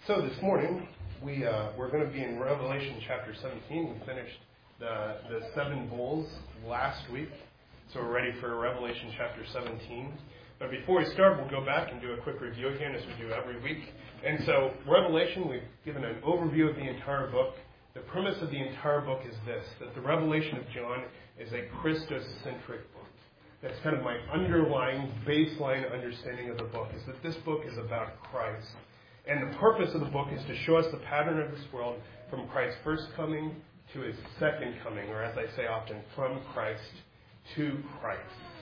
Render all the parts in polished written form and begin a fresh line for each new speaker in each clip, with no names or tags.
So this morning, we're going to be in Revelation chapter 17. We finished the 7 bowls last week, so we're ready for Revelation chapter 17. But before we start, we'll go back and do a quick review again, as we do every week. And so Revelation, we've given an overview of the entire book. The premise of the entire book is this, that the Revelation of John is a Christocentric book. That's kind of my underlying baseline understanding of the book, is that this book is about Christ. And the purpose of the book is to show us the pattern of this world from Christ's first coming to his second coming, or as I say often, from Christ to Christ.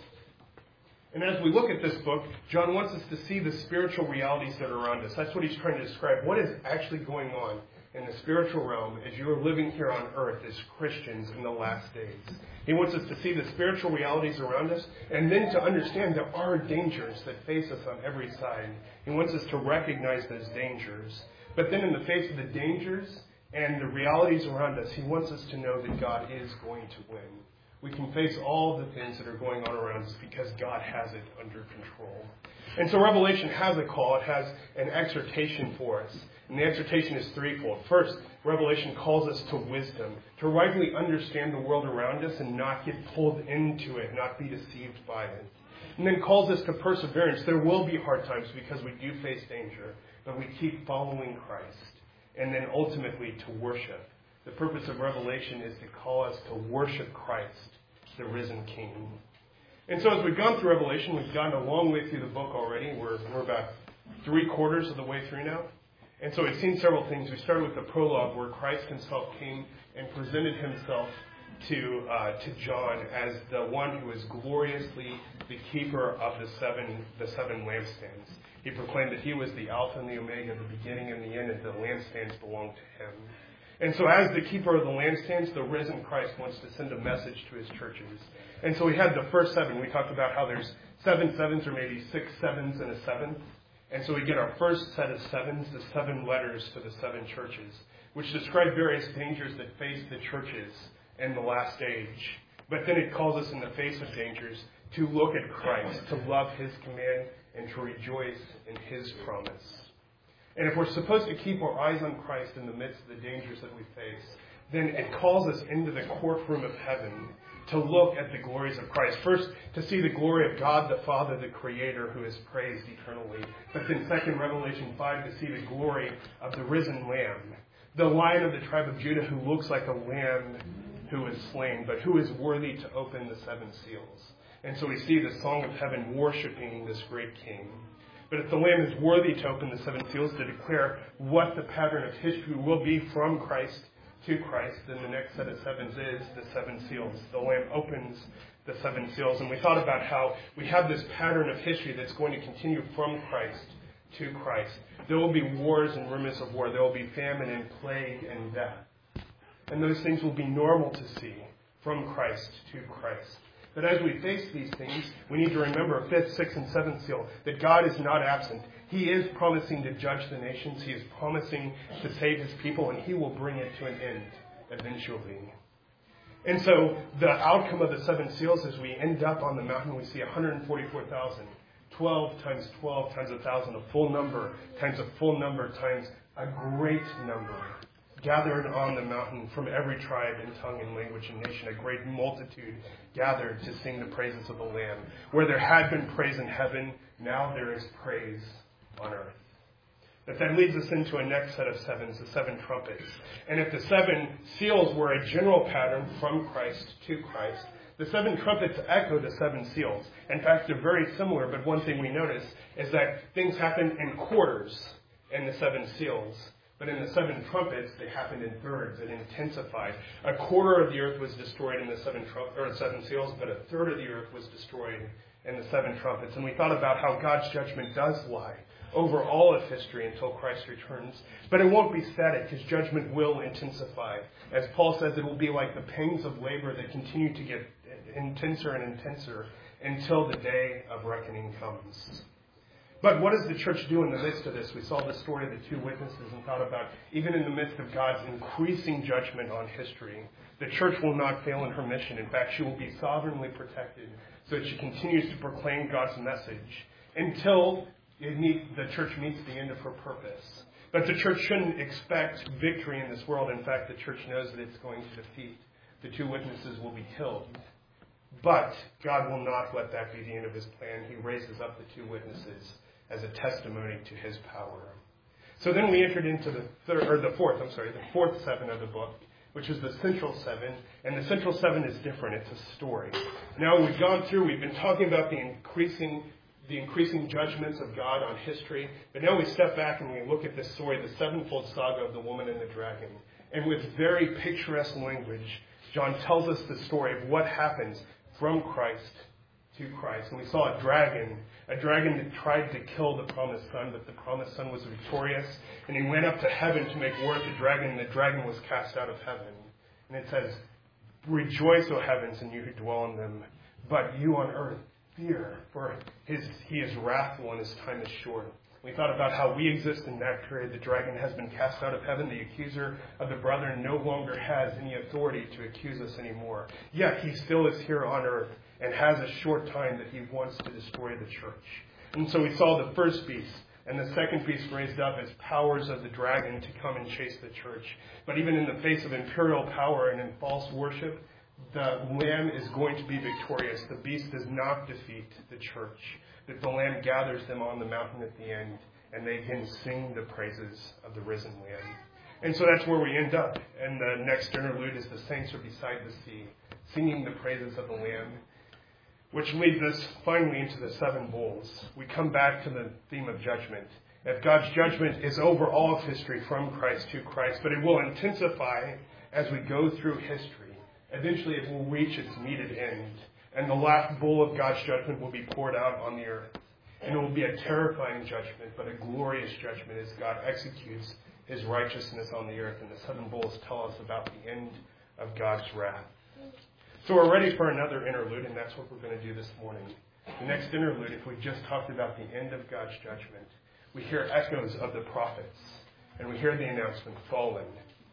And as we look at this book, John wants us to see the spiritual realities that are around us. That's what he's trying to describe. What is actually going on in the spiritual realm as you are living here on earth as Christians in the last days. He wants us to see the spiritual realities around us and then to understand there are dangers that face us on every side. He wants us to recognize those dangers. But then in the face of the dangers and the realities around us, he wants us to know that God is going to win. We can face all the things that are going on around us because God has it under control. And so Revelation has a call. It has an exhortation for us. And the exhortation is threefold. First, Revelation calls us to wisdom, to rightly understand the world around us and not get pulled into it, not be deceived by it. And then calls us to perseverance. There will be hard times because we do face danger, but we keep following Christ. And then ultimately to worship. The purpose of Revelation is to call us to worship Christ, the risen King. And so as we've gone through Revelation, we've gotten a long way through the book already. We're about 3/4 of the way through now. And so we've seen several things. We started with the prologue where Christ himself came and presented himself to John as the one who is gloriously the keeper of the seven lampstands. He proclaimed that he was the Alpha and the Omega, the beginning and the end, and the lampstands belong to him. And so as the keeper of the lampstands, the risen Christ wants to send a message to his churches. And so we had the first 7. We talked about how there's 7 sevens or maybe 6 sevens and a 7th. And so we get our first set of 7s, the 7 letters to the 7 churches, which describe various dangers that face the churches in the last age. But then it calls us in the face of dangers to look at Christ, to love his command, and to rejoice in his promise. And if we're supposed to keep our eyes on Christ in the midst of the dangers that we face, then it calls us into the courtroom of heaven to look at the glories of Christ. First, to see the glory of God the Father, the Creator, who is praised eternally. But then second, Revelation 5, to see the glory of the risen Lamb, the Lion of the tribe of Judah, who looks like a lamb who is slain, but who is worthy to open the 7 seals. And so we see the song of heaven worshiping this great King. But if the Lamb is worthy to open the 7 seals, to declare what the pattern of history will be from Christ to Christ, then the next set of 7s is the 7 seals. The Lamb opens the 7 seals. And we thought about how we have this pattern of history that's going to continue from Christ to Christ. There will be wars and rumors of war. There will be famine and plague and death. And those things will be normal to see from Christ to Christ. But as we face these things, we need to remember 5th, 6th, and 7th seal, that God is not absent. He is promising to judge the nations. He is promising to save his people, and he will bring it to an end eventually. And so the outcome of the 7 seals is we end up on the mountain. We see 144,000. 12 times 12 times 1,000, a full number, times a full number, times a great number, gathered on the mountain from every tribe and tongue and language and nation, a great multitude gathered to sing the praises of the Lamb. Where there had been praise in heaven, now there is praise on earth. But that leads us into a next set of 7s, the 7 trumpets. And if the 7 seals were a general pattern from Christ to Christ, the 7 trumpets echo the 7 seals. In fact, they're very similar, but one thing we notice is that things happen in quarters in the 7 seals. But in the 7 trumpets, they happened in thirds. It intensified. A quarter of the earth was destroyed in the 7 seals, but a third of the earth was destroyed in the 7 trumpets. And we thought about how God's judgment does lie over all of history until Christ returns. But it won't be static, because judgment will intensify. As Paul says, it will be like the pangs of labor that continue to get intenser and intenser until the day of reckoning comes. But what does the church do in the midst of this? We saw the story of the 2 witnesses and thought about, even in the midst of God's increasing judgment on history, the church will not fail in her mission. In fact, she will be sovereignly protected so that she continues to proclaim God's message until the church meets the end of her purpose. But the church shouldn't expect victory in this world. In fact, the church knows that it's going to defeat. The two witnesses will be killed. But God will not let that be the end of his plan. He raises up the two witnesses as a testimony to his power. So then we entered into the fourth seven of the book, which is the central seven. And the central seven is different. It's a story. Now we've gone through, we've been talking about the increasing judgments of God on history. But now we step back and we look at this story, the sevenfold saga of the woman and the dragon. And with very picturesque language, John tells us the story of what happens from Christ to Christ. And we saw a dragon that tried to kill the promised son, but the promised son was victorious. And he went up to heaven to make war at the dragon, and the dragon was cast out of heaven. And it says, "Rejoice, O heavens, and you who dwell in them. But you on earth, fear, for he is wrathful and his time is short." We thought about how we exist in that period. The dragon has been cast out of heaven. The accuser of the brethren no longer has any authority to accuse us anymore. Yet he still is here on earth and has a short time that he wants to destroy the church. And so we saw the first beast and the second beast raised up as powers of the dragon to come and chase the church. But even in the face of imperial power and in false worship, the Lamb is going to be victorious. The beast does not defeat the church. That the Lamb gathers them on the mountain at the end, and they can sing the praises of the risen Lamb. And so that's where we end up. And the next interlude is the saints are beside the sea, singing the praises of the Lamb, which leads us finally into the seven bowls. We come back to the theme of judgment. If God's judgment is over all of history from Christ to Christ, but it will intensify as we go through history. Eventually it will reach its needed end. And the last bowl of God's judgment will be poured out on the earth. And it will be a terrifying judgment, but a glorious judgment as God executes his righteousness on the earth. And the seven bowls tell us about the end of God's wrath. So we're ready for another interlude, and that's what we're going to do this morning. The next interlude, if we just talked about the end of God's judgment, we hear echoes of the prophets. And we hear the announcement, fallen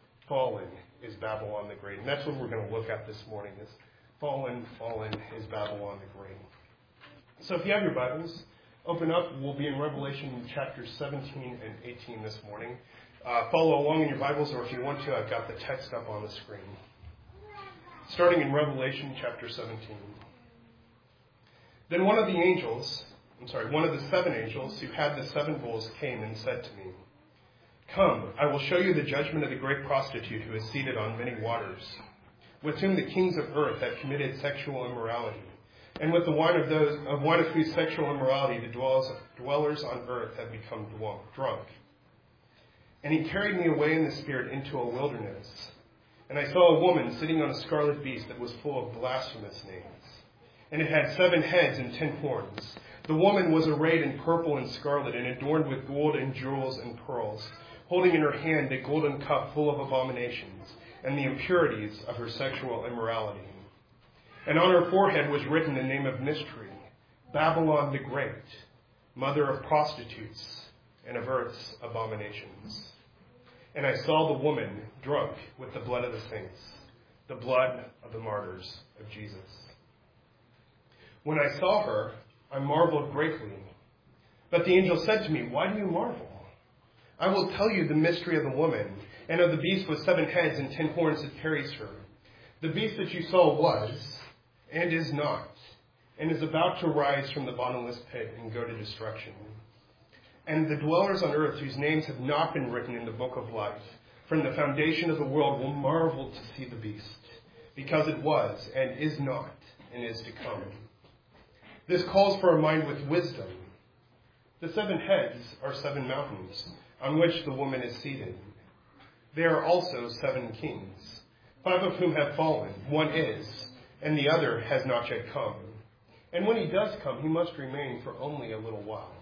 is Babylon the Great. And that's what we're going to look at this morning, is fallen is Babylon the Great. So if you have your Bibles, open up. We'll be in Revelation chapters 17 and 18 this morning. Follow along in your Bibles, or if you want to, I've got the text up on the screen. Starting in Revelation chapter 17. Then one of the seven angels who had the seven bowls came and said to me, "Come, I will show you the judgment of the great prostitute who is seated on many waters, with whom the kings of earth have committed sexual immorality, and with the wine of whose sexual immorality the dwellers on earth have become drunk." And he carried me away in the spirit into a wilderness, and I saw a woman sitting on a scarlet beast that was full of blasphemous names, and it had 7 heads and 10 horns. The woman was arrayed in purple and scarlet, and adorned with gold and jewels and pearls, holding in her hand a golden cup full of abominations and the impurities of her sexual immorality. And on her forehead was written the name of mystery, Babylon the Great, mother of prostitutes and of earth's abominations. And I saw the woman drunk with the blood of the saints, the blood of the martyrs of Jesus. When I saw her, I marveled greatly. But the angel said to me, "Why do you marvel? I will tell you the mystery of the woman, and of the beast with 7 heads and 10 horns that carries her. The beast that you saw was, and is not, and is about to rise from the bottomless pit and go to destruction. And the dwellers on earth whose names have not been written in the book of life from the foundation of the world will marvel to see the beast, because it was, and is not, and is to come. This calls for a mind with wisdom. The 7 heads are 7 mountains on which the woman is seated. There are also 7 kings, 5 of whom have fallen. One is, and the other has not yet come. And when he does come, he must remain for only a little while.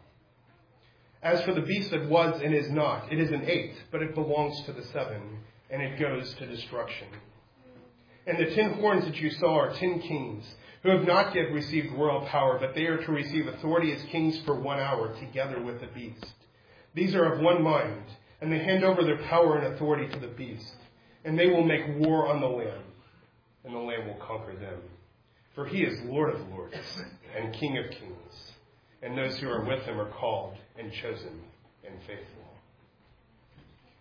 As for the beast that was and is not, it is an 8th, but it belongs to the 7, and it goes to destruction. And the 10 horns that you saw are 10 kings, who have not yet received royal power, but they are to receive authority as kings for 1 hour, together with the beast. These are of one mind, and they hand over their power and authority to the beast. And they will make war on the Lamb, and the Lamb will conquer them. For he is Lord of lords and King of kings, and those who are with him are called and chosen and faithful."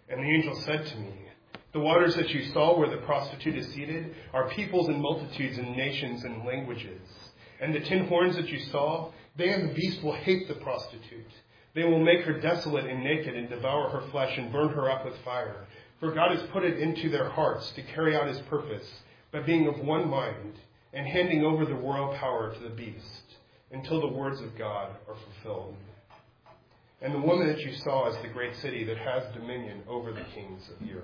And the angel said to me, the waters that you saw where the prostitute is seated are peoples and multitudes and nations and languages. And the 10 horns that you saw, they and the beast will hate the prostitute. They will make her desolate and naked and devour her flesh and burn her up with fire. For God has put it into their hearts to carry out his purpose by being of one mind and handing over the royal power to the beast until the words of God are fulfilled. And the woman that you saw is the great city that has dominion over the kings of the earth.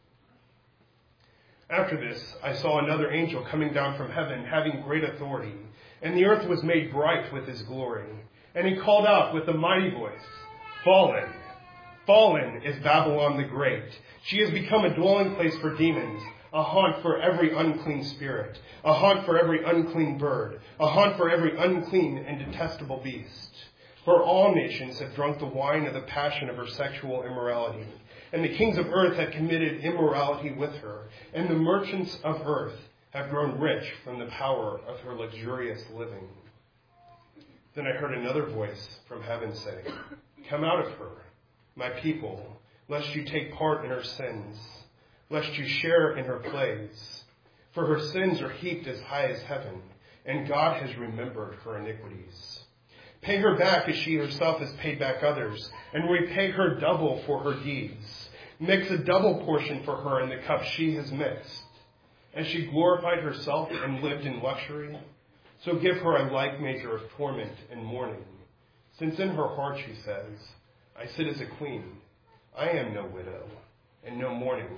After this, I saw another angel coming down from heaven, having great authority, and the earth was made bright with his glory. And he called out with a mighty voice, Fallen! Fallen is Babylon the Great. She has become a dwelling place for demons, a haunt for every unclean spirit, a haunt for every unclean bird, a haunt for every unclean and detestable beast. For all nations have drunk the wine of the passion of her sexual immorality. And the kings of earth have committed immorality with her, and the merchants of earth have grown rich from the power of her luxurious living. Then I heard another voice from heaven say, Come out of her, my people, lest you take part in her sins, lest you share in her plagues. For her sins are heaped as high as heaven, and God has remembered her iniquities. Pay her back as she herself has paid back others, and repay her double for her deeds. Mix a double portion for her in the cup she has mixed. As she glorified herself and lived in luxury, so give her a like measure of torment and mourning. Since in her heart she says, I sit as a queen, I am no widow, and mourning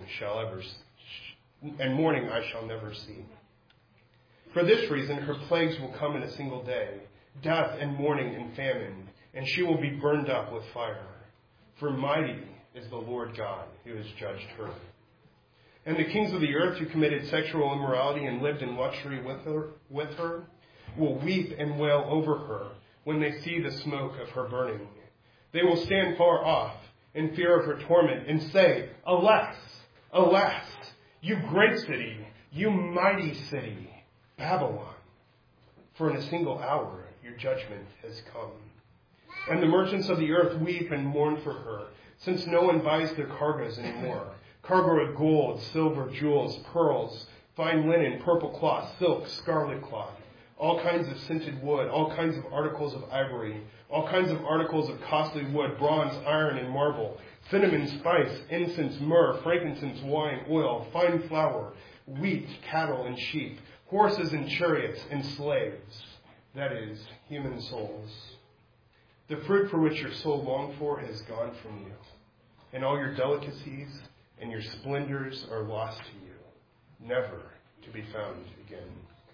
I shall never see. For this reason her plagues will come in a single day, death and mourning and famine, and she will be burned up with fire. For mighty is the Lord God who has judged her. And the kings of the earth who committed sexual immorality and lived in luxury with her will weep and wail over her when they see the smoke of her burning. They will stand far off in fear of her torment and say, Alas, alas, you great city, you mighty city, Babylon. For in a single hour your judgment has come. And the merchants of the earth weep and mourn for her, since no one buys their cargoes anymore. Cargo of gold, silver, jewels, pearls, fine linen, purple cloth, silk, scarlet cloth, all kinds of scented wood, all kinds of articles of ivory, all kinds of articles of costly wood, bronze, iron, and marble, cinnamon, spice, incense, myrrh, frankincense, wine, oil, fine flour, wheat, cattle, and sheep, horses and chariots, and slaves, that is, human souls. The fruit for which your soul longed for has gone from you, and all your delicacies and your splendors are lost to you, never to be found again.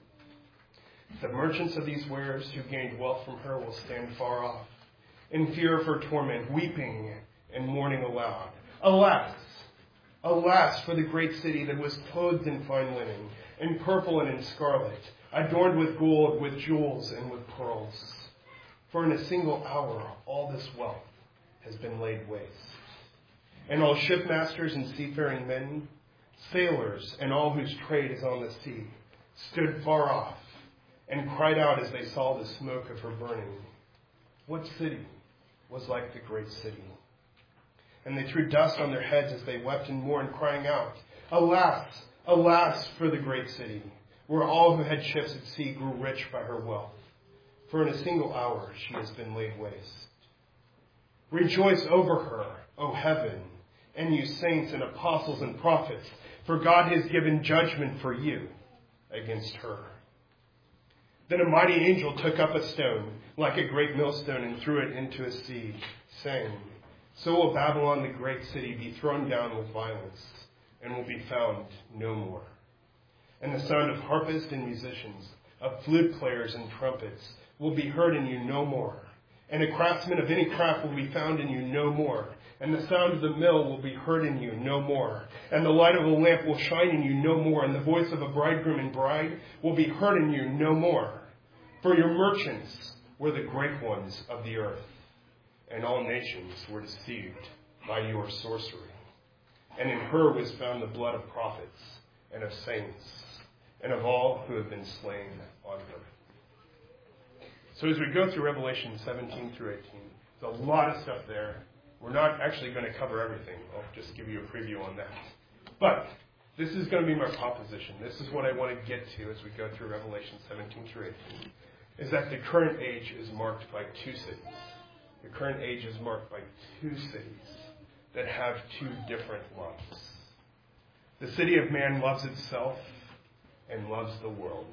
The merchants of these wares who gained wealth from her will stand far off, in fear of her torment, weeping and mourning aloud. Alas, alas for the great city that was clothed in fine linen, in purple and in scarlet, adorned with gold, with jewels, and with pearls. For in a single hour all this wealth has been laid waste. And all shipmasters and seafaring men, sailors, and all whose trade is on the sea, stood far off and cried out as they saw the smoke of her burning. What city was like the great city? And they threw dust on their heads as they wept and mourned, crying out, Alas, alas for the great city, where all who had ships at sea grew rich by her wealth. For in a single hour she has been laid waste. Rejoice over her, O heaven, and you saints and apostles and prophets, for God has given judgment for you against her. Then a mighty angel took up a stone, like a great millstone, and threw it into a sea, saying, So will Babylon the great city be thrown down with violence, and will be found no more. And the sound of harpists and musicians, of flute players and trumpets, will be heard in you no more. And a craftsman of any craft will be found in you no more. And the sound of the mill will be heard in you no more. And the light of a lamp will shine in you no more. And the voice of a bridegroom and bride will be heard in you no more. For your merchants were the great ones of the earth, and all nations were deceived by your sorcery. And in her was found the blood of prophets and of saints and of all who have been slain on earth. So as we go through Revelation 17 through 18, there's a lot of stuff there. We're not actually going to cover everything. I'll just give you a preview on that. But this is going to be my proposition. This is what I want to get to as we go through Revelation 17 through 18, is that the current age is marked by two cities. The current age is marked by two cities that have two different loves. The city of man loves itself and loves the world,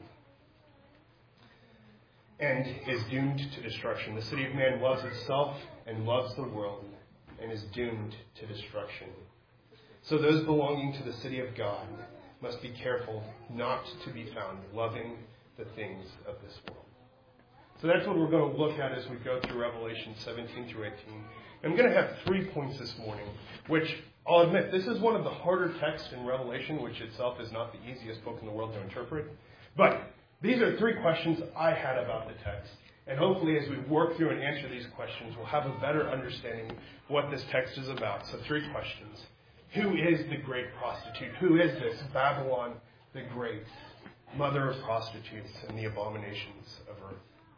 and is doomed to destruction. The city of man loves itself and loves the world, and is doomed to destruction. So those belonging to the city of God must be careful not to be found loving the things of this world. So that's what we're going to look at as we go through Revelation 17 through 18. I'm going to have 3 points this morning, which I'll admit, this is one of the harder texts in Revelation, which itself is not the easiest book in the world to interpret. But these are 3 questions I had about the text. And hopefully as we work through and answer these questions, we'll have a better understanding of what this text is about. So 3 questions. Who is the great prostitute? Who is this Babylon the Great, mother of prostitutes and the abominations of earth?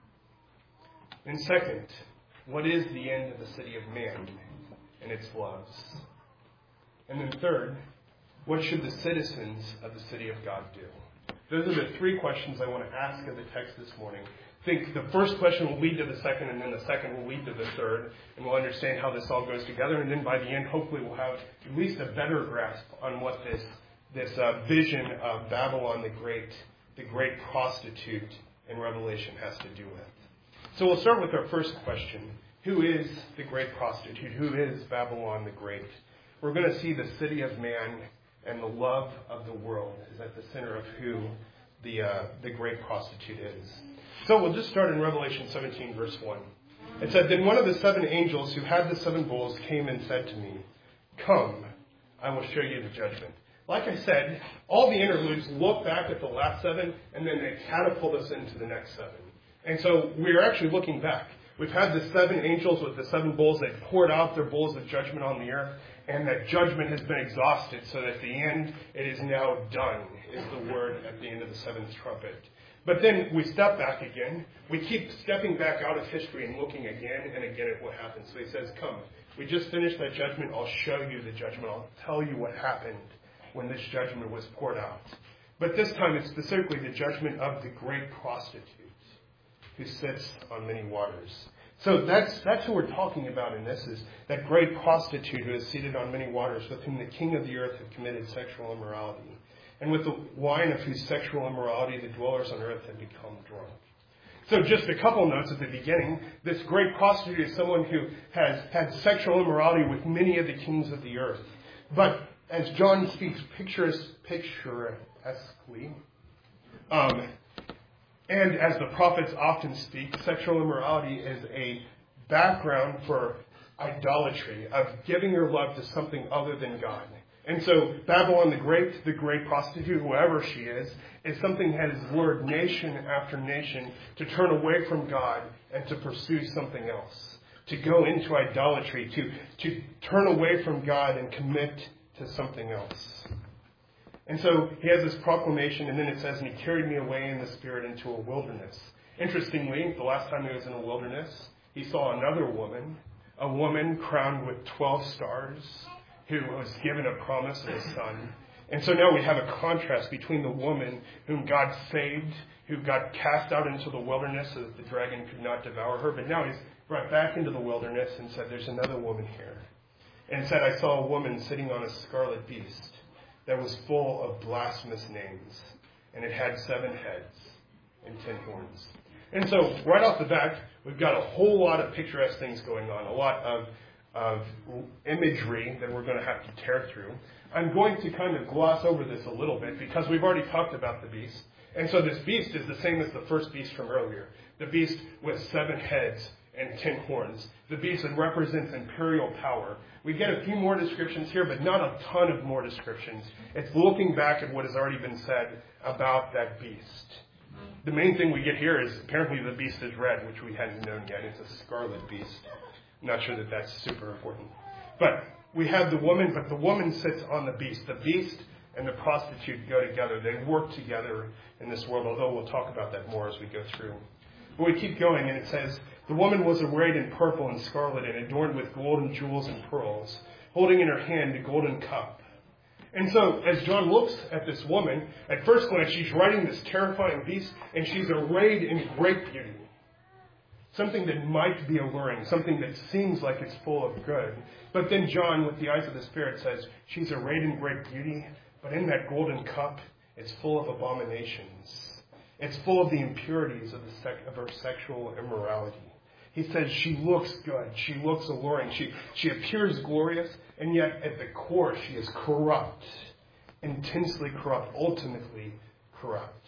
And second, what is the end of the city of man and its loves? And then third, what should the citizens of the city of God do? Those are the 3 questions I want to ask of the text this morning. I think the first question will lead to the second, and then the second will lead to the third, and we'll understand how this all goes together. And then by the end, hopefully, we'll have at least a better grasp on what this vision of Babylon the great prostitute in Revelation has to do with. So we'll start with our first question. Who is the great prostitute? Who is Babylon the Great? We're going to see the city of man and the love of the world is at the center of who the great prostitute is. So we'll just start in Revelation 17, verse 1. It said, Then one of the 7 angels who had the 7 bowls came and said to me, Come, I will show you the judgment. Like I said, all the interludes look back at the last 7, and then they catapult us into the next 7. And so we're actually looking back. We've had the 7 angels with the 7 bowls. They poured out their bowls of judgment on the earth, and that judgment has been exhausted, so that at the end, it is now done, is the word at the end of the 7th trumpet. But then we step back again. We keep stepping back out of history and looking again and again at what happened. So he says, Come, we just finished that judgment. I'll show you the judgment. I'll tell you what happened when this judgment was poured out. But this time it's specifically the judgment of the great prostitute who sits on many waters. So that's who we're talking about in this, is that great prostitute who is seated on many waters, with whom the king of the earth had committed sexual immorality. And with the wine of whose sexual immorality the dwellers on earth had become drunk. So just a couple notes at the beginning. This great prostitute is someone who has had sexual immorality with many of the kings of the earth. But as John speaks picturesquely, and as the prophets often speak, sexual immorality is a background for idolatry, of giving your love to something other than God. And so Babylon the great prostitute, whoever she is something that has lured nation after nation to turn away from God and to pursue something else, to go into idolatry, to turn away from God and commit to something else. And so he has this proclamation, and then it says, and he carried me away in the spirit into a wilderness. Interestingly, the last time he was in a wilderness, he saw another woman, a woman crowned with 12 stars, who was given a promise of a son. And so now we have a contrast between the woman whom God saved, who got cast out into the wilderness so that the dragon could not devour her. But now he's brought back into the wilderness and said, there's another woman here. And said, I saw a woman sitting on a scarlet beast that was full of blasphemous names. And it had 7 heads and 10 horns. And so right off the bat, we've got a whole lot of picturesque things going on, a lot of imagery that we're going to have to tear through. I'm going to kind of gloss over this a little bit because we've already talked about the beast. And so this beast is the same as the first beast from earlier. The beast with 7 heads and 10 horns. The beast that represents imperial power. We get a few more descriptions here, but not a ton of more descriptions. It's looking back at what has already been said about that beast. The main thing we get here is apparently the beast is red, which we hadn't known yet. It's a scarlet beast. Not sure that that's super important. But we have the woman, but the woman sits on the beast. The beast and the prostitute go together. They work together in this world, although we'll talk about that more as we go through. But we keep going, and it says The woman was arrayed in purple and scarlet and adorned with golden jewels and pearls, holding in her hand a golden cup. And so, as John looks at this woman, at first glance, she's riding this terrifying beast, and she's arrayed in great beauty. Something that might be alluring, something that seems like it's full of good. But then John, with the eyes of the Spirit, says, she's arrayed in great beauty, but in that golden cup, it's full of abominations. It's full of the impurities of her sexual immorality. He says she looks good, she looks alluring, she appears glorious, and yet at the core she is corrupt, intensely corrupt, ultimately corrupt.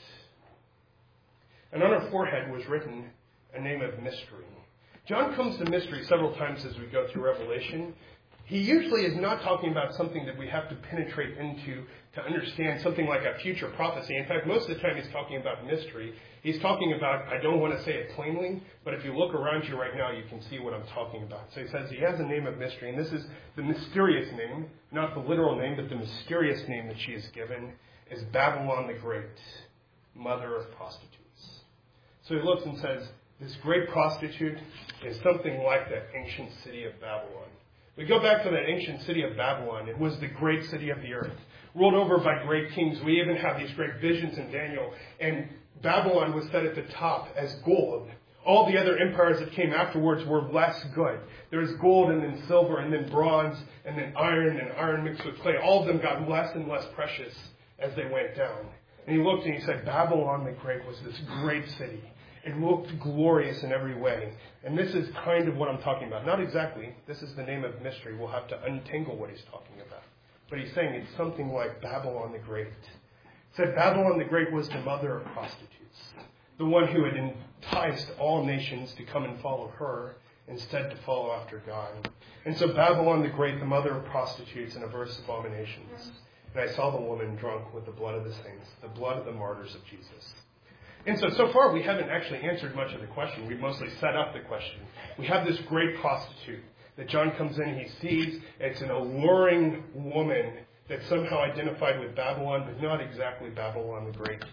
And on her forehead was written a name of mystery. John comes to mystery several times as we go through Revelation. He usually is not talking about something that we have to penetrate into to understand, something like a future prophecy. In fact, most of the time he's talking about mystery. He's talking about, I don't want to say it plainly, but if you look around you right now, you can see what I'm talking about. So he says he has a name of mystery, and this is the mysterious name, not the literal name, but the mysterious name that she is given is Babylon the Great, mother of prostitutes. So he looks and says, this great prostitute is something like that ancient city of Babylon. We go back to that ancient city of Babylon. It was the great city of the earth, ruled over by great kings. We even have these great visions in Daniel. And Babylon was set at the top as gold. All the other empires that came afterwards were less good. There was gold and then silver and then bronze and then iron mixed with clay. All of them got less and less precious as they went down. And he looked and he said, Babylon the Great was this great city. It looked glorious in every way. And this is kind of what I'm talking about. Not exactly. This is the name of mystery. We'll have to untangle what he's talking about. But he's saying it's something like Babylon the Great. He said Babylon the Great was the mother of prostitutes. The one who had enticed all nations to come and follow her instead to follow after God. And so Babylon the Great, the mother of prostitutes and averse abominations. And I saw the woman drunk with the blood of the saints, the blood of the martyrs of Jesus. And so far, we haven't actually answered much of the question. We've mostly set up the question. We have this great prostitute that John comes in, he sees. It's an alluring woman that's somehow identified with Babylon, but not exactly Babylon the Great.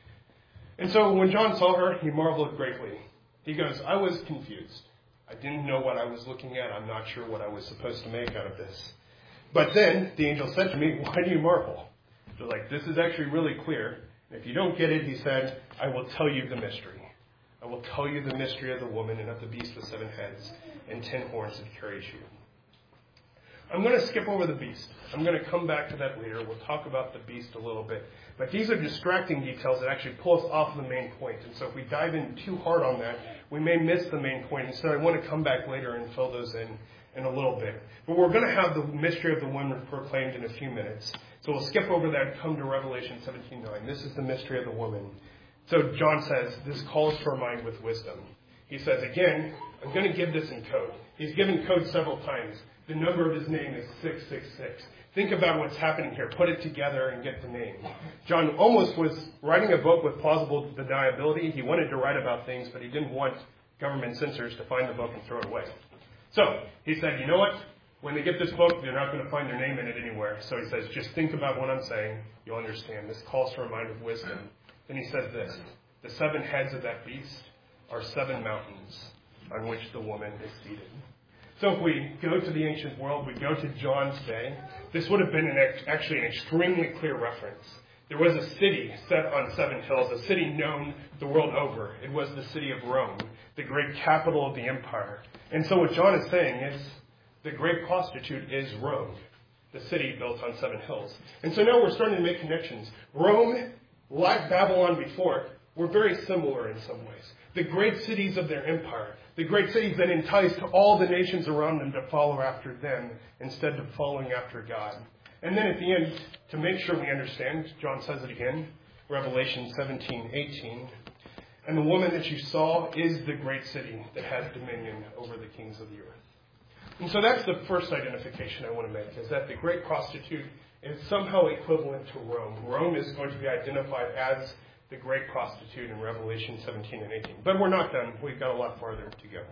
And so when John saw her, he marveled greatly. He goes, I was confused. I didn't know what I was looking at. I'm not sure what I was supposed to make out of this. But then the angel said to me, why do you marvel? They're like, this is actually really clear. If you don't get it, he said, I will tell you the mystery. I will tell you the mystery of the woman and of the beast with 7 heads and 10 horns that carries you. I'm going to skip over the beast. I'm going to come back to that later. We'll talk about the beast a little bit. But these are distracting details that actually pull us off the main point. And so if we dive in too hard on that, we may miss the main point. And so I want to come back later and fill those in a little bit. But we're going to have the mystery of the woman proclaimed in a few minutes. So we'll skip over that and come to Revelation 17:9. This is the mystery of the woman. So John says, this calls for a mind with wisdom. He says, again, I'm going to give this in code. He's given code several times. The number of his name is 666. Think about what's happening here. Put it together and get the name. John almost was writing a book with plausible deniability. He wanted to write about things, but he didn't want government censors to find the book and throw it away. So he said, you know what? When they get this book, they're not going to find their name in it anywhere. So he says, just think about what I'm saying. You'll understand. This calls for a mind of wisdom. Then he says this. The 7 heads of that beast are 7 mountains on which the woman is seated. So if we go to the ancient world, we go to John's day, this would have been actually an extremely clear reference. There was a city set on 7 hills, a city known the world over. It was the city of Rome, the great capital of the empire. And so what John is saying is, the great prostitute is Rome, the city built on 7 hills. And so now we're starting to make connections. Rome, like Babylon before it, were very similar in some ways. The great cities of their empire, the great cities that enticed all the nations around them to follow after them instead of following after God. And then at the end, to make sure we understand, John says it again, Revelation 17:18. And the woman that you saw is the great city that has dominion over the kings of the earth. And so that's the first identification I want to make, is that the great prostitute is somehow equivalent to Rome. Rome is going to be identified as the great prostitute in Revelation 17 and 18. But we're not done. We've got a lot farther to go.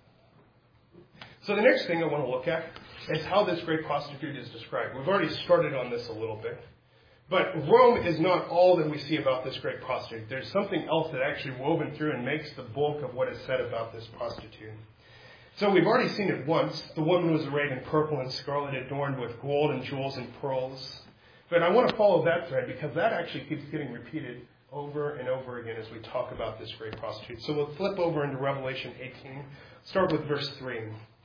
So the next thing I want to look at is how this great prostitute is described. We've already started on this a little bit. But Rome is not all that we see about this great prostitute. There's something else that actually woven through and makes the bulk of what is said about this prostitute. So we've already seen it once. The woman was arrayed in purple and scarlet, adorned with gold and jewels and pearls. But I want to follow that thread because that actually keeps getting repeated over and over again as we talk about this great prostitute. So we'll flip over into Revelation 18. Start with verse 3.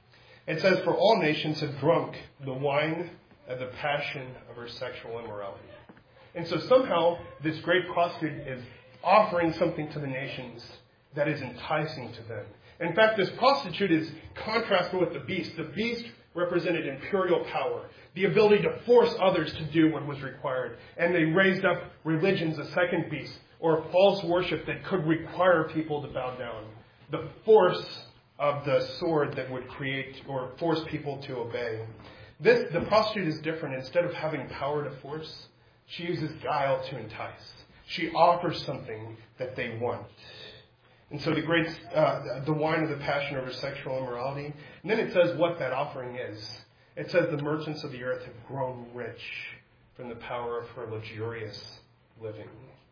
It says, "For all nations have drunk the wine of the passion of her sexual immorality." And so somehow this great prostitute is offering something to the nations that is enticing to them. In fact, this prostitute is contrasted with the beast. The beast represented imperial power, the ability to force others to do what was required. And they raised up religions, a second beast, or false worship that could require people to bow down. The force of the sword that would create or force people to obey. The prostitute is different. Instead of having power to force, she uses guile to entice. She offers something that they want. And so the wine of the passion of her sexual immorality. And then it says what that offering is. It says the merchants of the earth have grown rich from the power of her luxurious living.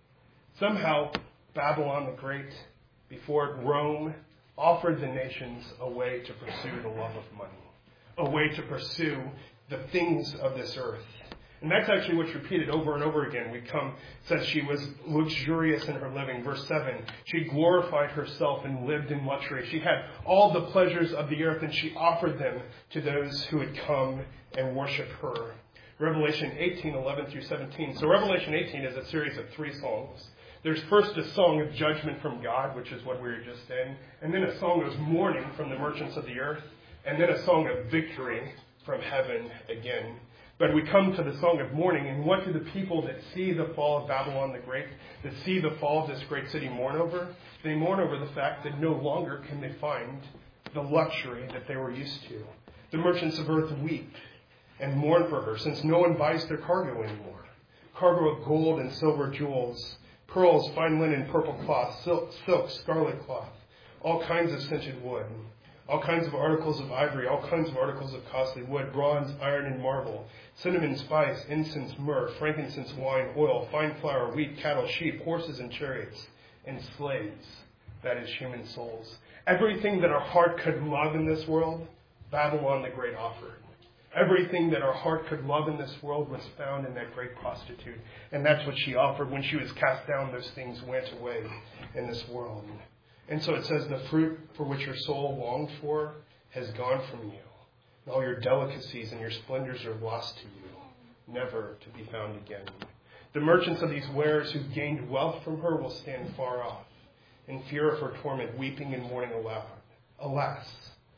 Somehow, Babylon the Great, before Rome, offered the nations a way to pursue the love of money, a way to pursue the things of this earth. And that's actually what's repeated over and over again. It says she was luxurious in her living. Verse 7, she glorified herself and lived in luxury. She had all the pleasures of the earth and she offered them to those who would come and worship her. Revelation 18, 11 through 17. So Revelation 18 is a series of 3 songs. There's first a song of judgment from God, which is what we were just in. And then a song of mourning from the merchants of the earth. And then a song of victory from heaven again. But we come to the song of mourning, and what do the people that see the fall of Babylon the Great, that see the fall of this great city mourn over? They mourn over the fact that no longer can they find the luxury that they were used to. The merchants of earth weep and mourn for her, since no one buys their cargo anymore. Cargo of gold and silver jewels, pearls, fine linen, purple cloth, silk, scarlet cloth, all kinds of scented wood, all kinds of articles of ivory, all kinds of articles of costly wood, bronze, iron, and marble, cinnamon, spice, incense, myrrh, frankincense, wine, oil, fine flour, wheat, cattle, sheep, horses, and chariots, and slaves, that is, human souls. Everything that our heart could love in this world, Babylon the Great offered. Everything that our heart could love in this world was found in that great prostitute. And that's what she offered. When she was cast down, those things went away in this world. And so it says, the fruit for which your soul longed for has gone from you. And all your delicacies and your splendors are lost to you, never to be found again. The merchants of these wares who gained wealth from her will stand far off, in fear of her torment, weeping and mourning aloud. Alas,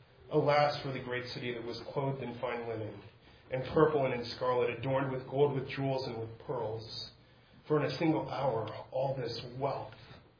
alas for the great city that was clothed in fine linen, and purple and in scarlet, adorned with gold, with jewels, and with pearls. For in a single hour, all this wealth,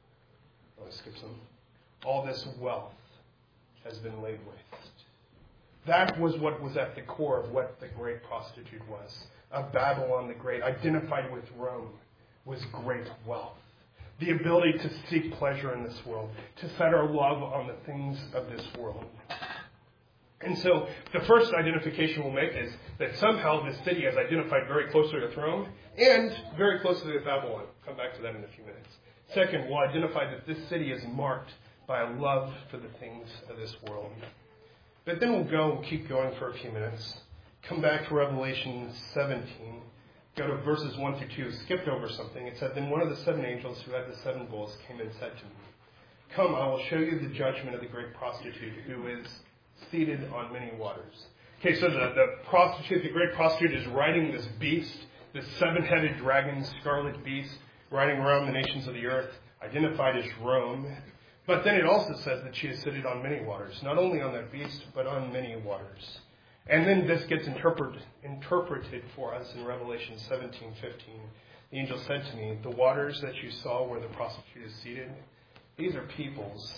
all this wealth has been laid waste. That was what was at the core of what the great prostitute was. Of Babylon the Great, identified with Rome, was great wealth. The ability to seek pleasure in this world, to set our love on the things of this world. And so the first identification we'll make is that somehow this city is identified very closely with Rome and very closely with Babylon. I'll come back to that in a few minutes. Second, we'll identify that this city is marked by a love for the things of this world. But then we'll keep going for a few minutes. Come back to Revelation 17. Go to verses 1 through 2. Skipped over something. It said, Then one of the 7 angels who had the 7 bowls came and said to me, Come, I will show you the judgment of the great prostitute who is seated on many waters. Okay, so the great prostitute is riding this beast, this 7-headed dragon, scarlet beast, riding around the nations of the earth, identified as Rome. But then it also says that she is seated on many waters, not only on that beast, but on many waters. And then this gets interpreted for us in Revelation 17:15. The angel said to me, The waters that you saw where the prostitute is seated, these are peoples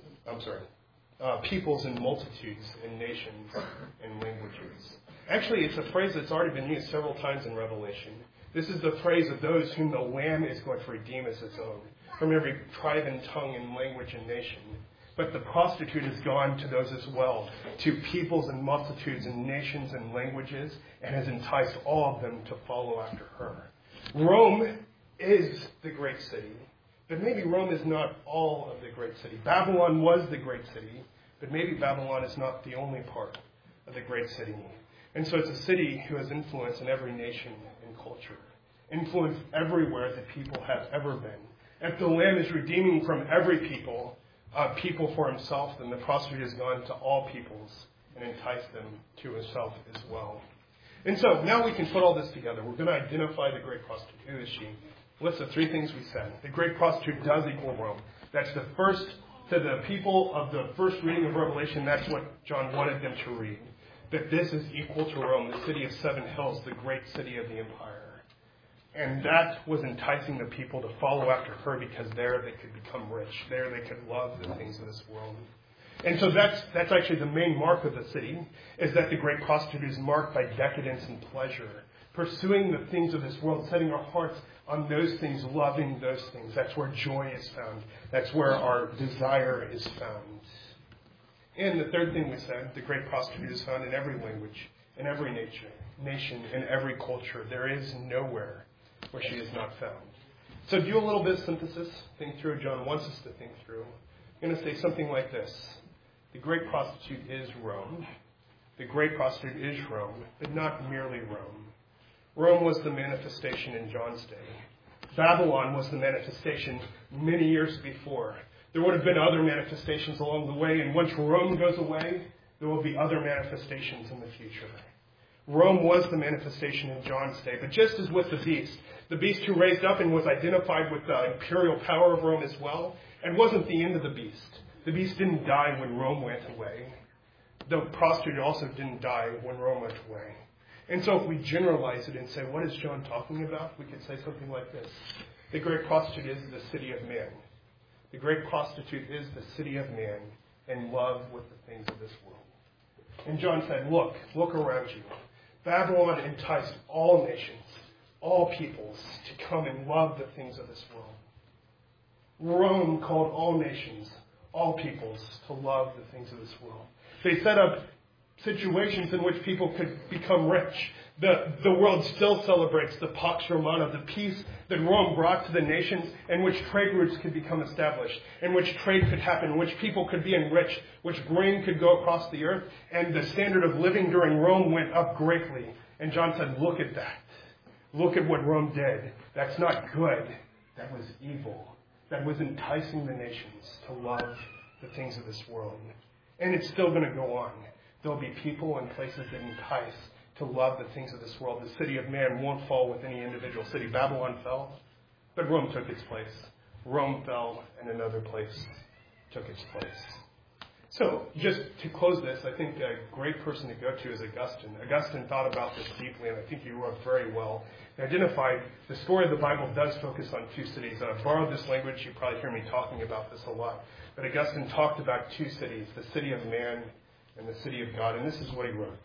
and multitudes and nations and languages. Actually, it's a phrase that's already been used several times in Revelation. This is the phrase of those whom the Lamb is going to redeem as its own, from every tribe and tongue and language and nation. But the prostitute has gone to those as well, to peoples and multitudes and nations and languages, and has enticed all of them to follow after her. Rome is the great city, but maybe Rome is not all of the great city. Babylon was the great city, but maybe Babylon is not the only part of the great city. And so it's a city who has influence in every nation and culture, influence everywhere that people have ever been. If the Lamb is redeeming from every people, people for himself, then the prostitute has gone to all peoples and enticed them to himself as well. And so now we can put all this together. We're going to identify the great prostitute. Who is she? List of three things we said. The great prostitute does equal Rome. That's the first, to the people of the first reading of Revelation, that's what John wanted them to read. That this is equal to Rome, the city of seven hills, the great city of the empire. And that was enticing the people to follow after her because there they could become rich. There they could love the things of this world. And so that's actually the main mark of the city, is that the great prostitute is marked by decadence and pleasure. Pursuing the things of this world, setting our hearts on those things, loving those things. That's where joy is found. That's where our desire is found. And the third thing we said, the great prostitute is found in every language, in every nation, in every culture. There is nowhere where she is not found. So do a little bit of synthesis, think through what John wants us to think through. I'm going to say something like this. The great prostitute is Rome. The great prostitute is Rome, but not merely Rome. Rome was the manifestation in John's day. Babylon was the manifestation many years before. There would have been other manifestations along the way, and once Rome goes away, there will be other manifestations in the future. Rome was the manifestation in John's day, but just as with the beast who raised up and was identified with the imperial power of Rome as well, it wasn't the end of the beast. The beast didn't die when Rome went away. The prostitute also didn't die when Rome went away. And so if we generalize it and say, what is John talking about? We could say something like this. The great prostitute is the city of man. The great prostitute is the city of man in love with the things of this world. And John said, look around you. Babylon enticed all nations, all peoples to come and love the things of this world. Rome called all nations, all peoples to love the things of this world. They set up situations in which people could become rich. The world still celebrates the Pax Romana, the peace that Rome brought to the nations, in which trade routes could become established, in which trade could happen, in which people could be enriched, which grain could go across the earth, and the standard of living during Rome went up greatly. And John said, look at that. Look at what Rome did. That's not good. That was evil. That was enticing the nations to love the things of this world. And it's still going to go on. There'll be people and places that entice to love the things of this world. The city of man won't fall with any individual city. Babylon fell, but Rome took its place. Rome fell, and another place took its place. So, just to close this, I think a great person to go to is Augustine. Augustine thought about this deeply, and I think he wrote very well. He identified the story of the Bible does focus on two cities. I borrowed this language. You probably hear me talking about this a lot. But Augustine talked about two cities, the city of man and the city of God. And this is what he wrote.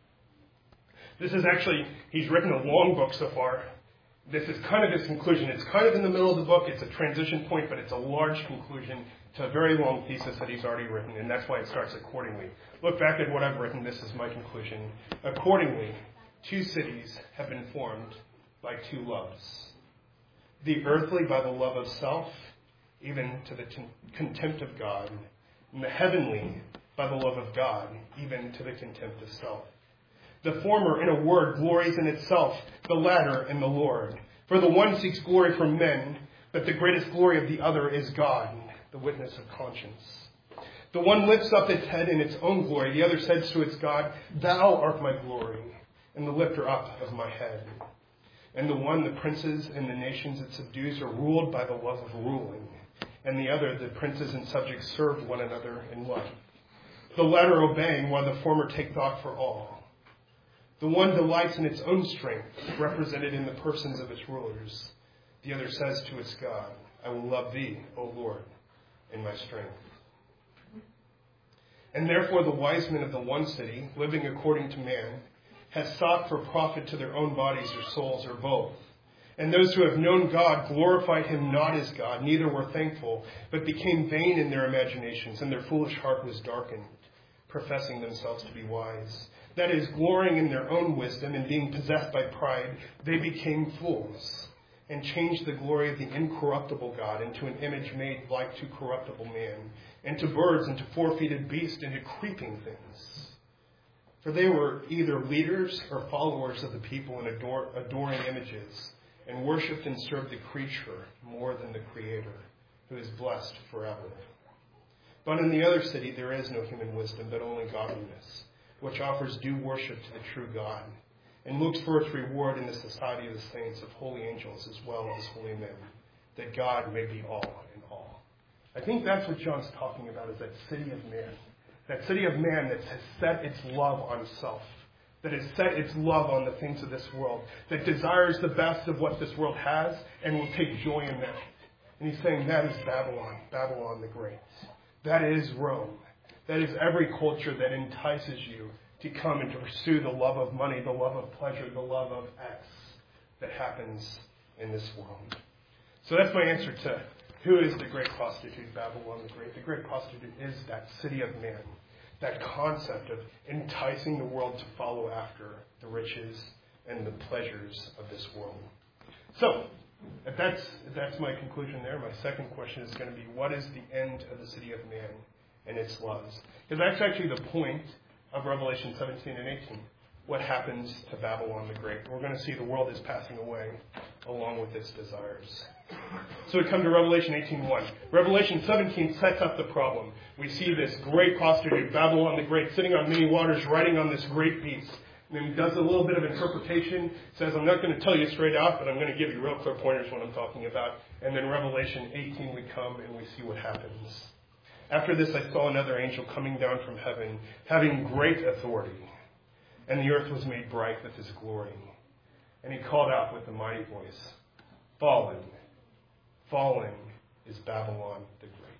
This is actually, he's written a long book so far. This is kind of his conclusion. It's kind of in the middle of the book. It's a transition point, but it's a large conclusion to a very long thesis that he's already written, and that's why it starts accordingly. Look back at what I've written. This is my conclusion. Accordingly, two cities have been formed by two loves. The earthly by the love of self, even to the contempt of God, and the heavenly by the love of God, even to the contempt of self. The former, in a word, glories in itself, the latter in the Lord. For the one seeks glory from men, but the greatest glory of the other is God, the witness of conscience. The one lifts up its head in its own glory. The other says to its God, Thou art my glory, and the lifter up of my head. And the one, the princes and the nations it subdues, are ruled by the love of ruling. And the other, the princes and subjects, serve one another in love. The latter obeying, while the former take thought for all. The one delights in its own strength, represented in the persons of its rulers. The other says to its God, I will love thee, O Lord, in my strength. And therefore the wise men of the one city, living according to man, have sought for profit to their own bodies or souls or both. And those who have known God glorified him not as God, neither were thankful, but became vain in their imaginations, and their foolish heart was darkened, professing themselves to be wise. that is, glorying in their own wisdom and being possessed by pride, they became fools and changed the glory of the incorruptible God into an image made like to corruptible man, and to birds, and to four-footed beasts, and to creeping things. For they were either leaders or followers of the people and adoring images, and worshipped and served the creature more than the Creator, who is blessed forever. But in the other city there is no human wisdom, but only godliness, which offers due worship to the true God, and looks for its reward in the society of the saints, of holy angels, as well as holy men, that God may be all in all. I think that's what John's talking about, is that city of man. That city of man that has set its love on self, that has set its love on the things of this world, that desires the best of what this world has and will take joy in that. And he's saying that is Babylon, Babylon the Great. That is Rome. That is every culture that entices you to come and to pursue the love of money, the love of pleasure, the love of X that happens in this world. So that's my answer to who is the great prostitute, Babylon the Great. The great prostitute is that city of man, that concept of enticing the world to follow after the riches and the pleasures of this world. So, if that's my conclusion there, my second question is going to be, what is the end of the city of man and its loves? Because that's actually the point of Revelation 17 and 18. What happens to Babylon the Great? We're going to see the world is passing away along with its desires. So we come to Revelation 18:1. Revelation 17 sets up the problem. We see this great prostitute, Babylon the Great, sitting on many waters, riding on this great beast. And then he does a little bit of interpretation, says, I'm not going to tell you straight out, but I'm going to give you real clear pointers what I'm talking about. And then Revelation 18, we come and we see what happens. After this, I saw another angel coming down from heaven, having great authority. And the earth was made bright with his glory. And he called out with a mighty voice, Fallen, fallen is Babylon the Great.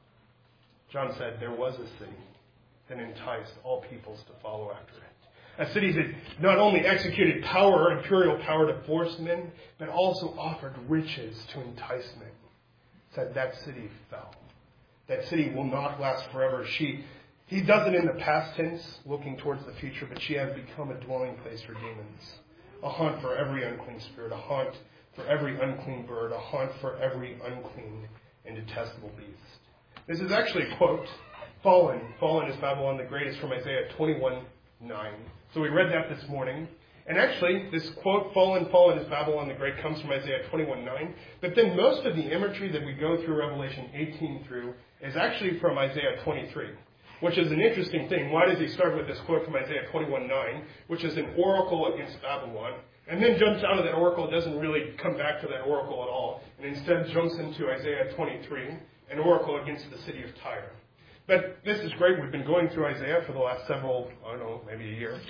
John said there was a city that enticed all peoples to follow after it. A city that not only executed power, imperial power to force men, but also offered riches to entice men. Said that city fell. That city will not last forever. He does it in the past tense, looking towards the future, but she has become a dwelling place for demons. A haunt for every unclean spirit, a haunt for every unclean bird, a haunt for every unclean and detestable beast. This is actually a quote. Fallen is Babylon the Great, is from Isaiah 21:9. So we read that this morning. And actually, this quote, fallen is Babylon the Great, comes from Isaiah 21:9. But then most of the imagery that we go through Revelation 18 through is actually from Isaiah 23, which is an interesting thing. Why does he start with this quote from Isaiah 21:9, which is an oracle against Babylon, and then jumps out of that oracle, doesn't really come back to that oracle at all, and instead jumps into Isaiah 23, an oracle against the city of Tyre. But this is great. We've been going through Isaiah for the last several, maybe a year,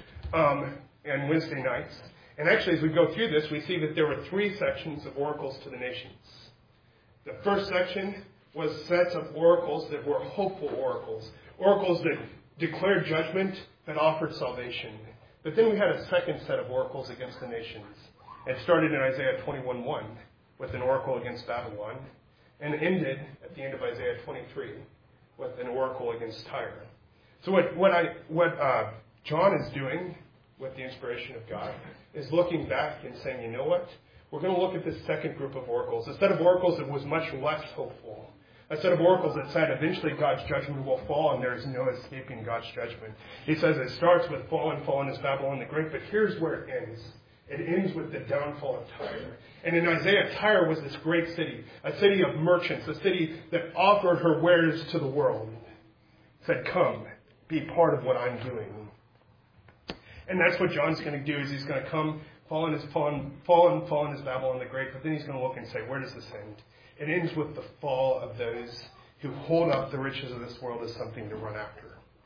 and Wednesday nights. And actually, as we go through this, we see that there were three sections of oracles to the nations. The first section was sets of oracles that were hopeful oracles, oracles that declared judgment, that offered salvation. But then we had a second set of oracles against the nations. It started in Isaiah 21:1 with an oracle against Babylon, and ended at the end of Isaiah 23 with an oracle against Tyre. So what John is doing with the inspiration of God is looking back and saying, you know what? We're going to look at this second group of oracles, a set of oracles that was much less hopeful. A set of oracles that said eventually God's judgment will fall and there is no escaping God's judgment. He says it starts with fallen is Babylon the Great, but here's where it ends. It ends with the downfall of Tyre. And in Isaiah, Tyre was this great city, a city of merchants, a city that offered her wares to the world. Said, come, be part of what I'm doing. And that's what John's going to do, is he's going to come, fallen is Babylon the Great, but then he's going to look and say, where does this end? It ends with the fall of those who hold up the riches of this world as something to run after.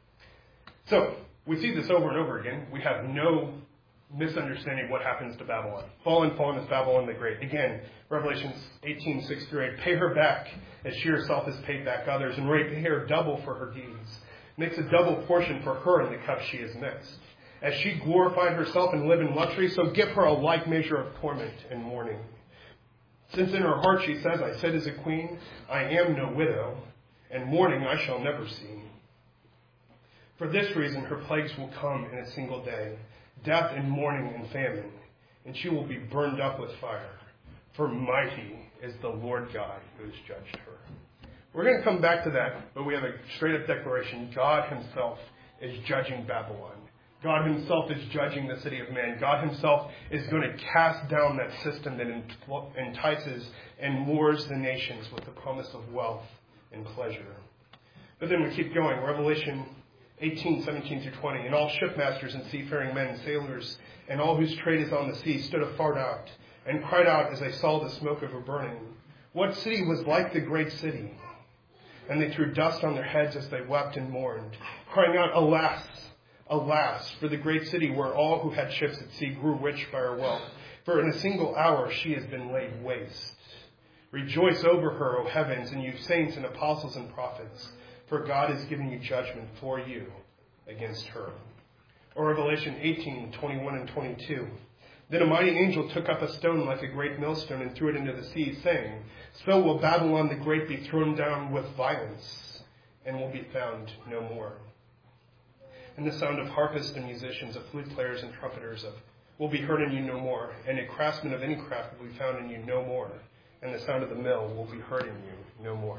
So, we see this over and over again. We have no misunderstanding what happens to Babylon. Fallen is Babylon the Great. Again, Revelation 18:6-8. Pay her back as she herself has paid back others, and pay her double for her deeds. Makes a double portion for her in the cup she has mixed. As she glorified herself and lived in luxury, so give her a like measure of torment and mourning. Since in her heart she says, I sit as a queen, I am no widow, and mourning I shall never see. For this reason, her plagues will come in a single day, death and mourning and famine, and she will be burned up with fire. For mighty is the Lord God who has judged her. We're going to come back to that, but we have a straight-up declaration. God himself is judging Babylon. God himself is judging the city of man. God himself is going to cast down that system that entices and lures the nations with the promise of wealth and pleasure. But then we keep going. Revelation 18:17-20. And all shipmasters and seafaring men, sailors, and all whose trade is on the sea stood afar out and cried out as they saw the smoke of her burning. What city was like the great city? And they threw dust on their heads as they wept and mourned, crying out, Alas, alas, for the great city where all who had ships at sea grew rich by her wealth. For in a single hour she has been laid waste. Rejoice over her, O heavens, and you saints and apostles and prophets, for God is giving you judgment for you against her. Or Revelation 18:21-22. Then a mighty angel took up a stone like a great millstone and threw it into the sea, saying, So will Babylon the Great be thrown down with violence, and will be found no more. And the sound of harpists and musicians, of flute players and trumpeters will be heard in you no more, and a craftsman of any craft will be found in you no more, and the sound of the mill will be heard in you no more.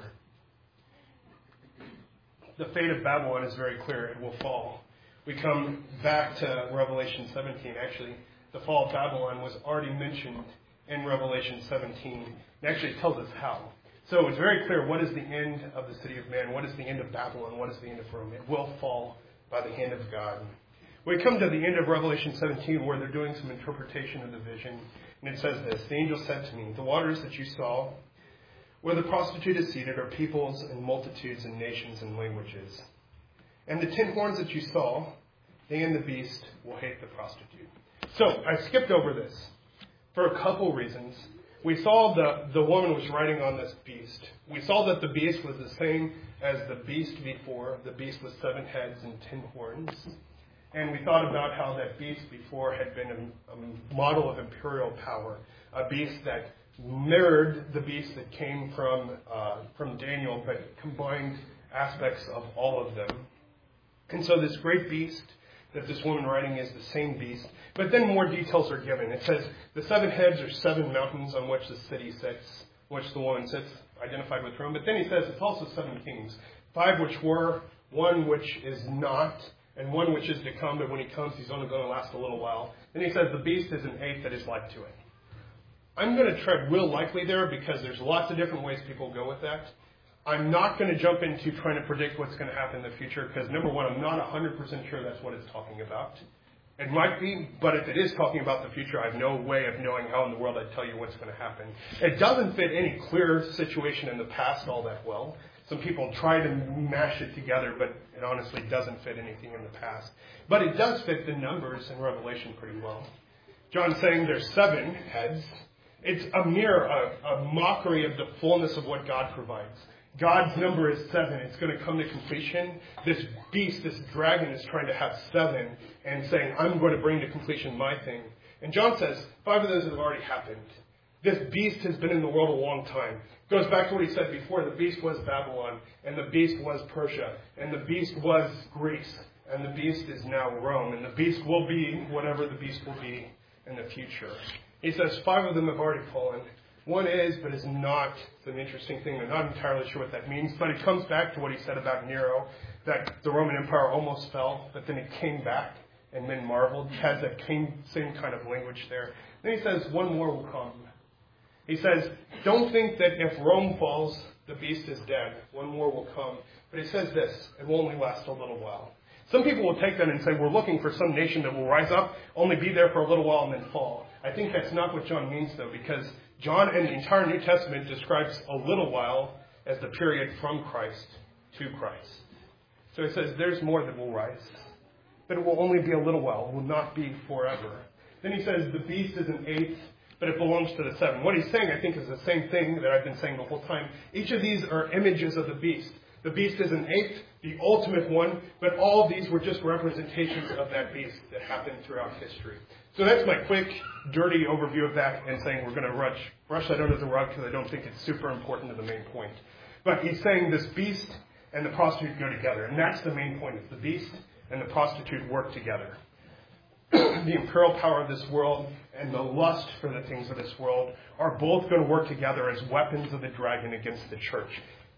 The fate of Babylon is very clear. It will fall. We come back to Revelation 17. Actually, the fall of Babylon was already mentioned in Revelation 17. It actually tells us how. So it's very clear what is the end of the city of man, what is the end of Babylon, what is the end of Rome. It will fall by the hand of God. We come to the end of Revelation 17 where they're doing some interpretation of the vision. And it says this, The angel said to me, The waters that you saw where the prostitute is seated are peoples and multitudes and nations and languages. And the 10 horns that you saw, they and the beast will hate the prostitute. So I skipped over this for a couple reasons. We saw the woman was riding on this beast. We saw that the beast was the same as the beast before, the beast with 7 heads and 10 horns. And we thought about how that beast before had been a model of imperial power, a beast that mirrored the beast that came from Daniel, but combined aspects of all of them. And so this great beast that this woman riding is the same beast. But then more details are given. It says the 7 heads are 7 mountains on which the city sits, which the woman sits, identified with Rome. But then he says it's also 7 kings, 5 which were, 1 which is not, and 1 which is to come. But when he comes, he's only going to last a little while. Then he says the beast is an 8th that is like to it. I'm going to tread real lightly there because there's lots of different ways people go with that. I'm not going to jump into trying to predict what's going to happen in the future because, number one, I'm not 100% sure that's what it's talking about. It might be, but if it is talking about the future, I have no way of knowing how in the world I'd tell you what's going to happen. It doesn't fit any clear situation in the past all that well. Some people try to mash it together, but it honestly doesn't fit anything in the past. But it does fit the numbers in Revelation pretty well. John's saying there's 7 heads. It's a mirror, a mockery of the fullness of what God provides. God's number is 7. It's going to come to completion. This beast, this dragon is trying to have 7 and saying, I'm going to bring to completion my thing. And John says 5 of those have already happened. This beast has been in the world a long time. It goes back to what he said before. The beast was Babylon, and the beast was Persia, and the beast was Greece, and the beast is now Rome, and the beast will be whatever the beast will be in the future. He says 5 of them have already fallen. 1 is, but is not. It's an interesting thing. They're not entirely sure what that means. But it comes back to what he said about Nero, that the Roman Empire almost fell, but then it came back, and men marveled. It has that same kind of language there. Then he says 1 more will come. He says, don't think that if Rome falls, the beast is dead. 1 more will come. But he says this, it will only last a little while. Some people will take that and say, we're looking for some nation that will rise up, only be there for a little while and then fall. I think that's not what John means, though, because John and the entire New Testament describes a little while as the period from Christ to Christ. So he says there's more that will rise, but it will only be a little while. It will not be forever. Then he says the beast is an 8th, but it belongs to the 7. What he's saying, I think, is the same thing that I've been saying the whole time. Each of these are images of the beast. The beast is an 8th, the ultimate one, but all of these were just representations of that beast that happened throughout history. So that's my quick, dirty overview of that, and saying we're going to brush that under the rug because I don't think it's super important to the main point. But he's saying this beast and the prostitute go together. And that's the main point, is the beast and the prostitute work together. The imperial power of this world and the lust for the things of this world are both going to work together as weapons of the dragon against the church.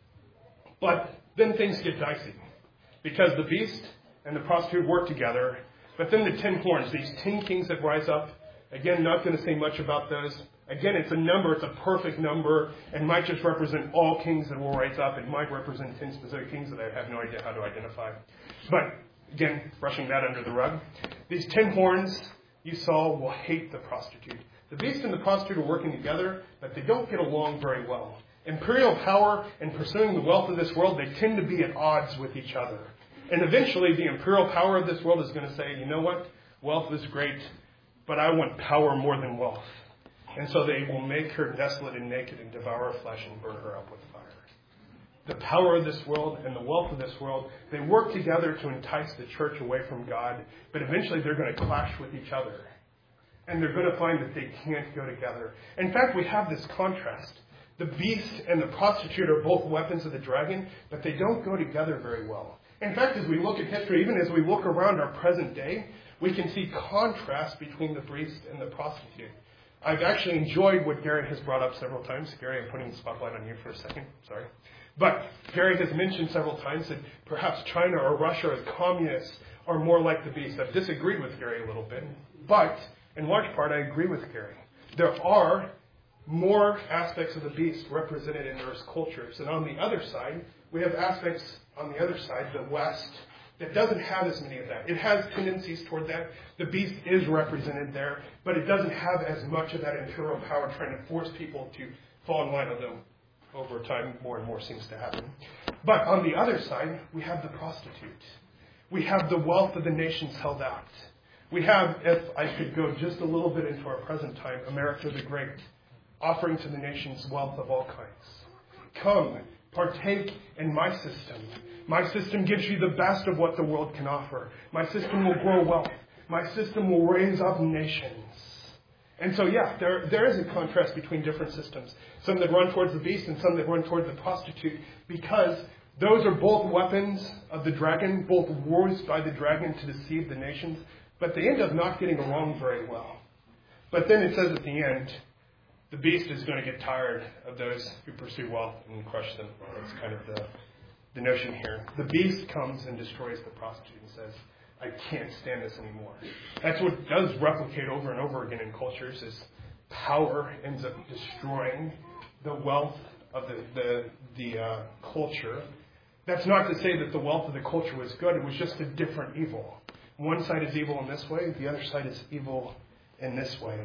But then things get dicey, because the beast and the prostitute work together, but then the 10 horns, these 10 kings that rise up, again, not going to say much about those. Again, it's a number, it's a perfect number, and might just represent all kings that will rise up. It might represent 10 specific kings that I have no idea how to identify. But again, brushing that under the rug. These 10 horns you saw will hate the prostitute. The beast and the prostitute are working together, but they don't get along very well. Imperial power and pursuing the wealth of this world, they tend to be at odds with each other. And eventually the imperial power of this world is going to say, you know what? Wealth is great, but I want power more than wealth. And so they will make her desolate and naked and devour her flesh and burn her up with fire. The power of this world and the wealth of this world, they work together to entice the church away from God, but eventually they're going to clash with each other. And they're going to find that they can't go together. In fact, we have this contrast. The beast and the prostitute are both weapons of the dragon, but they don't go together very well. In fact, as we look at history, even as we look around our present day, we can see contrast between the beast and the prostitute. I've actually enjoyed what Gary has brought up several times. Gary, I'm putting the spotlight on you for a second. Sorry. But Gary has mentioned several times that perhaps China or Russia as communists are more like the beast. I've disagreed with Gary a little bit. But in large part, I agree with Gary. There are more aspects of the beast represented in those cultures. And on the other side, we have aspects on the other side, the West, that doesn't have as many of that. It has tendencies toward that. The beast is represented there, but it doesn't have as much of that imperial power trying to force people to fall in line with them. Over time, more and more seems to happen. But on the other side, we have the prostitute. We have the wealth of the nations held out. We have, if I could go just a little bit into our present time, America the Great, offering to the nations wealth of all kinds. Come, partake in my system. My system gives you the best of what the world can offer. My system will grow wealth. My system will raise up nations. And so, yeah, there is a contrast between different systems. Some that run towards the beast and some that run towards the prostitute, because those are both weapons of the dragon, both wars by the dragon to deceive the nations, but they end up not getting along very well. But then it says at the end, the beast is going to get tired of those who pursue wealth and crush them. That's kind of the notion here. The beast comes and destroys the prostitute and says, I can't stand this anymore. That's what does replicate over and over again in cultures, is power ends up destroying the wealth of the culture. That's not to say that the wealth of the culture was good. It was just a different evil. One side is evil in this way. The other side is evil in this way.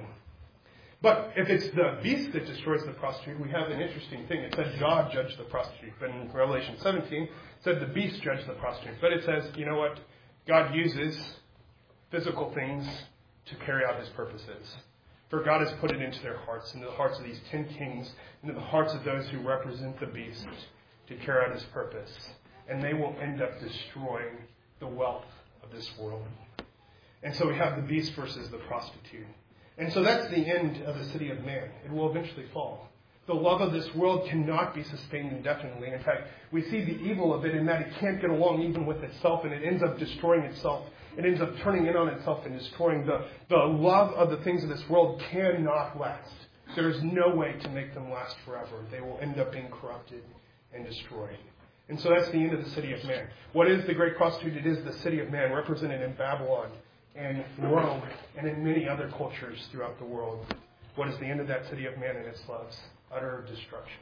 But if it's the beast that destroys the prostitute, we have an interesting thing. It said God judged the prostitute. But in Revelation 17, it said the beast judged the prostitute. But it says, you know what? God uses physical things to carry out his purposes. For God has put it into their hearts, into the hearts of these 10 kings, into the hearts of those who represent the beast, to carry out his purpose. And they will end up destroying the wealth of this world. And so we have the beast versus the prostitute. And so that's the end of the city of man. It will eventually fall. The love of this world cannot be sustained indefinitely. In fact, we see the evil of it in that it can't get along even with itself, and it ends up destroying itself. It ends up turning in on itself and destroying. The love of the things of this world cannot last. There is no way to make them last forever. They will end up being corrupted and destroyed. And so that's the end of the city of man. What is the great prostitute? It is the city of man, represented in Babylon and Rome and in many other cultures throughout the world. What is the end of that city of man and its loves? Utter destruction.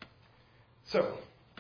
So,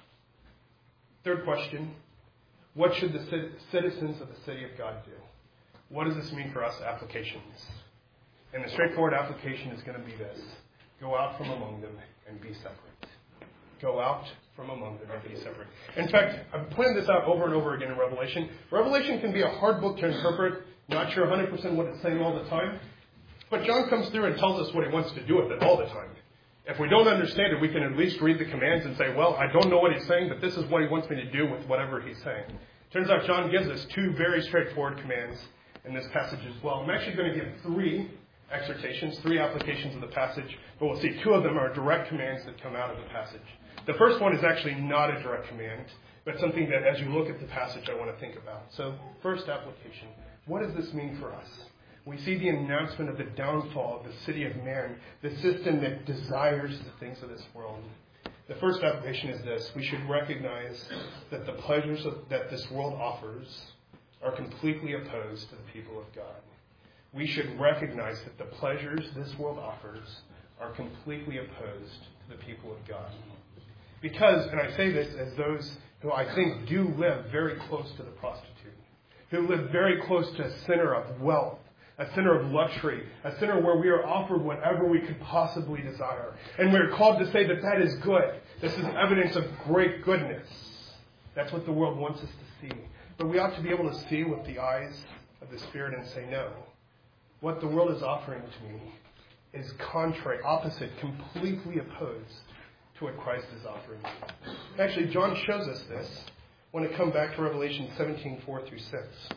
third question. What should the citizens of the city of God do? What does this mean for us applications? And the straightforward application is going to be this. Go out from among them and be separate. Go out from among them and be separate. In fact, I've pointed this out over and over again in Revelation. Revelation can be a hard book to interpret. Not sure 100% what it's saying all the time. But John comes through and tells us what he wants to do with it all the time. If we don't understand it, we can at least read the commands and say, well, I don't know what he's saying, but this is what he wants me to do with whatever he's saying. Turns out John gives us two very straightforward commands in this passage as well. I'm actually going to give three exhortations, three applications of the passage, but we'll see two of them are direct commands that come out of the passage. The first one is actually not a direct command, but something that as you look at the passage I want to think about. So, first application. What does this mean for us? We see the announcement of the downfall of the city of man, the system that desires the things of this world. The first application is this. We should recognize that the pleasures that this world offers are completely opposed to the people of God. We should recognize that the pleasures this world offers are completely opposed to the people of God. Because, and I say this as those who I think do live very close to the prostitute, who live very close to a center of wealth, a center of luxury, a center where we are offered whatever we could possibly desire. And we're called to say that that is good. This is evidence of great goodness. That's what the world wants us to see. But we ought to be able to see with the eyes of the Spirit and say, no. What the world is offering to me is contrary, opposite, completely opposed to what Christ is offering me. Actually, John shows us this when it comes back to Revelation 17:4-6.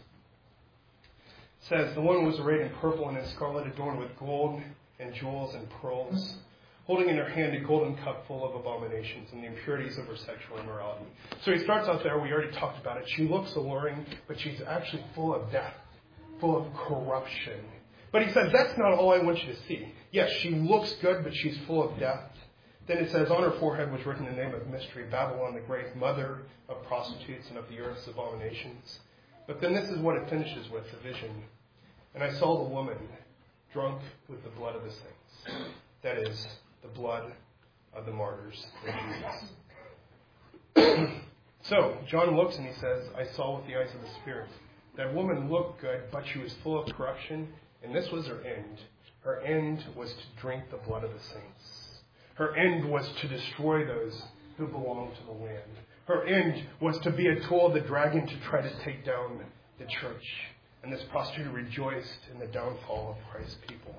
It says, the woman was arrayed in purple and in scarlet, adorned with gold and jewels and pearls, holding in her hand a golden cup full of abominations and the impurities of her sexual immorality. So he starts out there. We already talked about it. She looks alluring, but she's actually full of death, full of corruption. But he says, that's not all I want you to see. Yes, she looks good, but she's full of death. Then it says, on her forehead was written the name of mystery, Babylon the Great, mother of prostitutes and of the earth's abominations. But then this is what it finishes with, the vision. And I saw the woman drunk with the blood of the saints. That is, the blood of the martyrs of Jesus. So, John looks and he says, I saw with the eyes of the Spirit. That woman looked good, but she was full of corruption, and this was her end. Her end was to drink the blood of the saints. Her end was to destroy those who belong to the land. Her end was to be a tool of the dragon to try to take down the church. And this prostitute rejoiced in the downfall of Christ's people.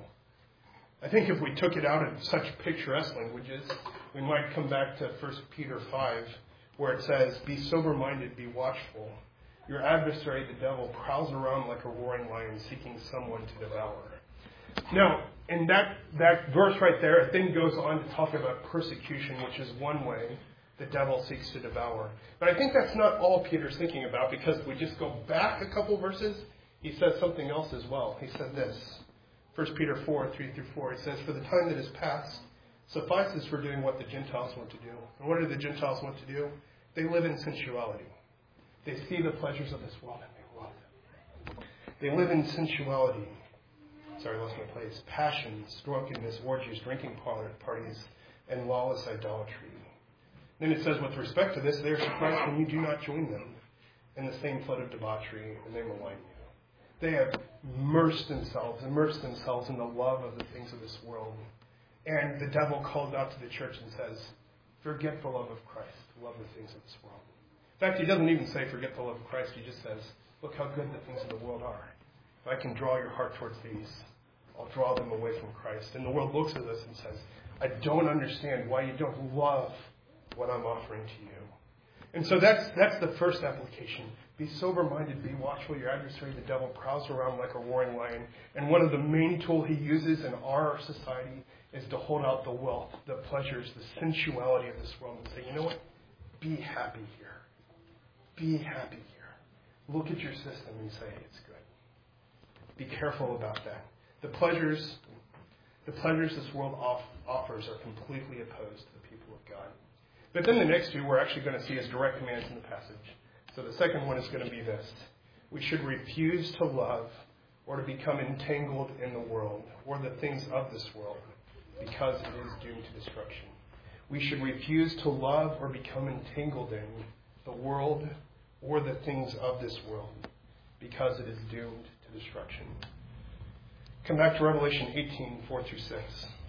I think if we took it out in such picturesque languages, we might come back to 1 Peter 5, where it says, be sober-minded, be watchful. Your adversary, the devil, prowls around like a roaring lion seeking someone to devour. Now, in that verse right there, it then goes on to talk about persecution, which is one way the devil seeks to devour. But I think that's not all Peter's thinking about, because if we just go back a couple verses, he says something else as well. He said this, 1 Peter 4:3-4, it says, for the time that is past suffices for doing what the Gentiles want to do. And what do the Gentiles want to do? They live in sensuality. They see the pleasures of this world and they love them. They live in sensuality. Sorry, I lost my place. Passions, drunkenness, orgies, drinking parties, and lawless idolatry. Then it says, with respect to this, they are surprised when you do not join them in the same flood of debauchery, and they malign you. They have immersed themselves in the love of the things of this world. And the devil calls out to the church and says, forget the love of Christ, love the things of this world. In fact, he doesn't even say forget the love of Christ. He just says, look how good the things of the world are. If I can draw your heart towards these, I'll draw them away from Christ. And the world looks at us and says, I don't understand why you don't love what I'm offering to you. And so that's the first application. Be sober-minded, be watchful. Your adversary, the devil, prowls around like a roaring lion. And one of the main tools he uses in our society is to hold out the wealth, the pleasures, the sensuality of this world and say, you know what? Be happy here. Be happy here. Look at your system and say, it's good. Be careful about that. The pleasures this world offers are completely opposed to the people of God. But then the next two we're actually going to see as direct commands in the passage. So the second one is going to be this. We should refuse to love or to become entangled in the world or the things of this world because it is doomed to destruction. We should refuse to love or become entangled in the world or the things of this world because it is doomed to destruction. Come back to Revelation 18:4-6.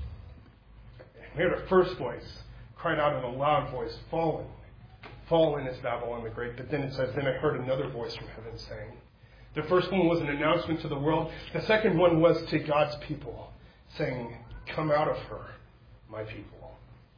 We heard a first voice cried out in a loud voice, fallen. Fallen is Babylon the Great. But then it says, then I heard another voice from heaven saying. The first one was an announcement to the world. The second one was to God's people, saying, come out of her, my people.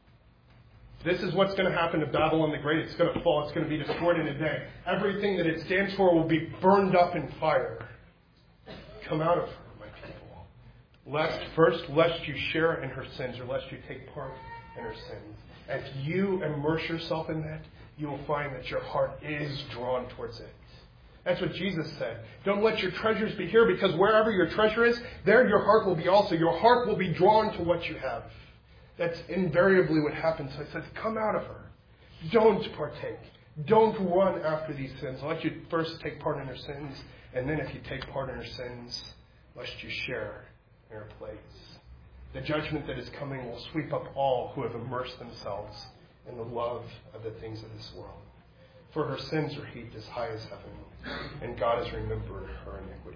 This is what's going to happen to Babylon the Great. It's going to fall. It's going to be destroyed in a day. Everything that it stands for will be burned up in fire. Come out of her, my people. Lest you share in her sins, or lest you take part and her sins. If you immerse yourself in that, you will find that your heart is drawn towards it. That's what Jesus said. Don't let your treasures be here, because wherever your treasure is, there your heart will be also. Your heart will be drawn to what you have. That's invariably what happens. So he says, come out of her. Don't partake. Don't run after these sins. Let you first take part in her sins, and then if you take part in her sins, lest you share in her plagues. The judgment that is coming will sweep up all who have immersed themselves in the love of the things of this world. For her sins are heaped as high as heaven, and God has remembered her iniquities.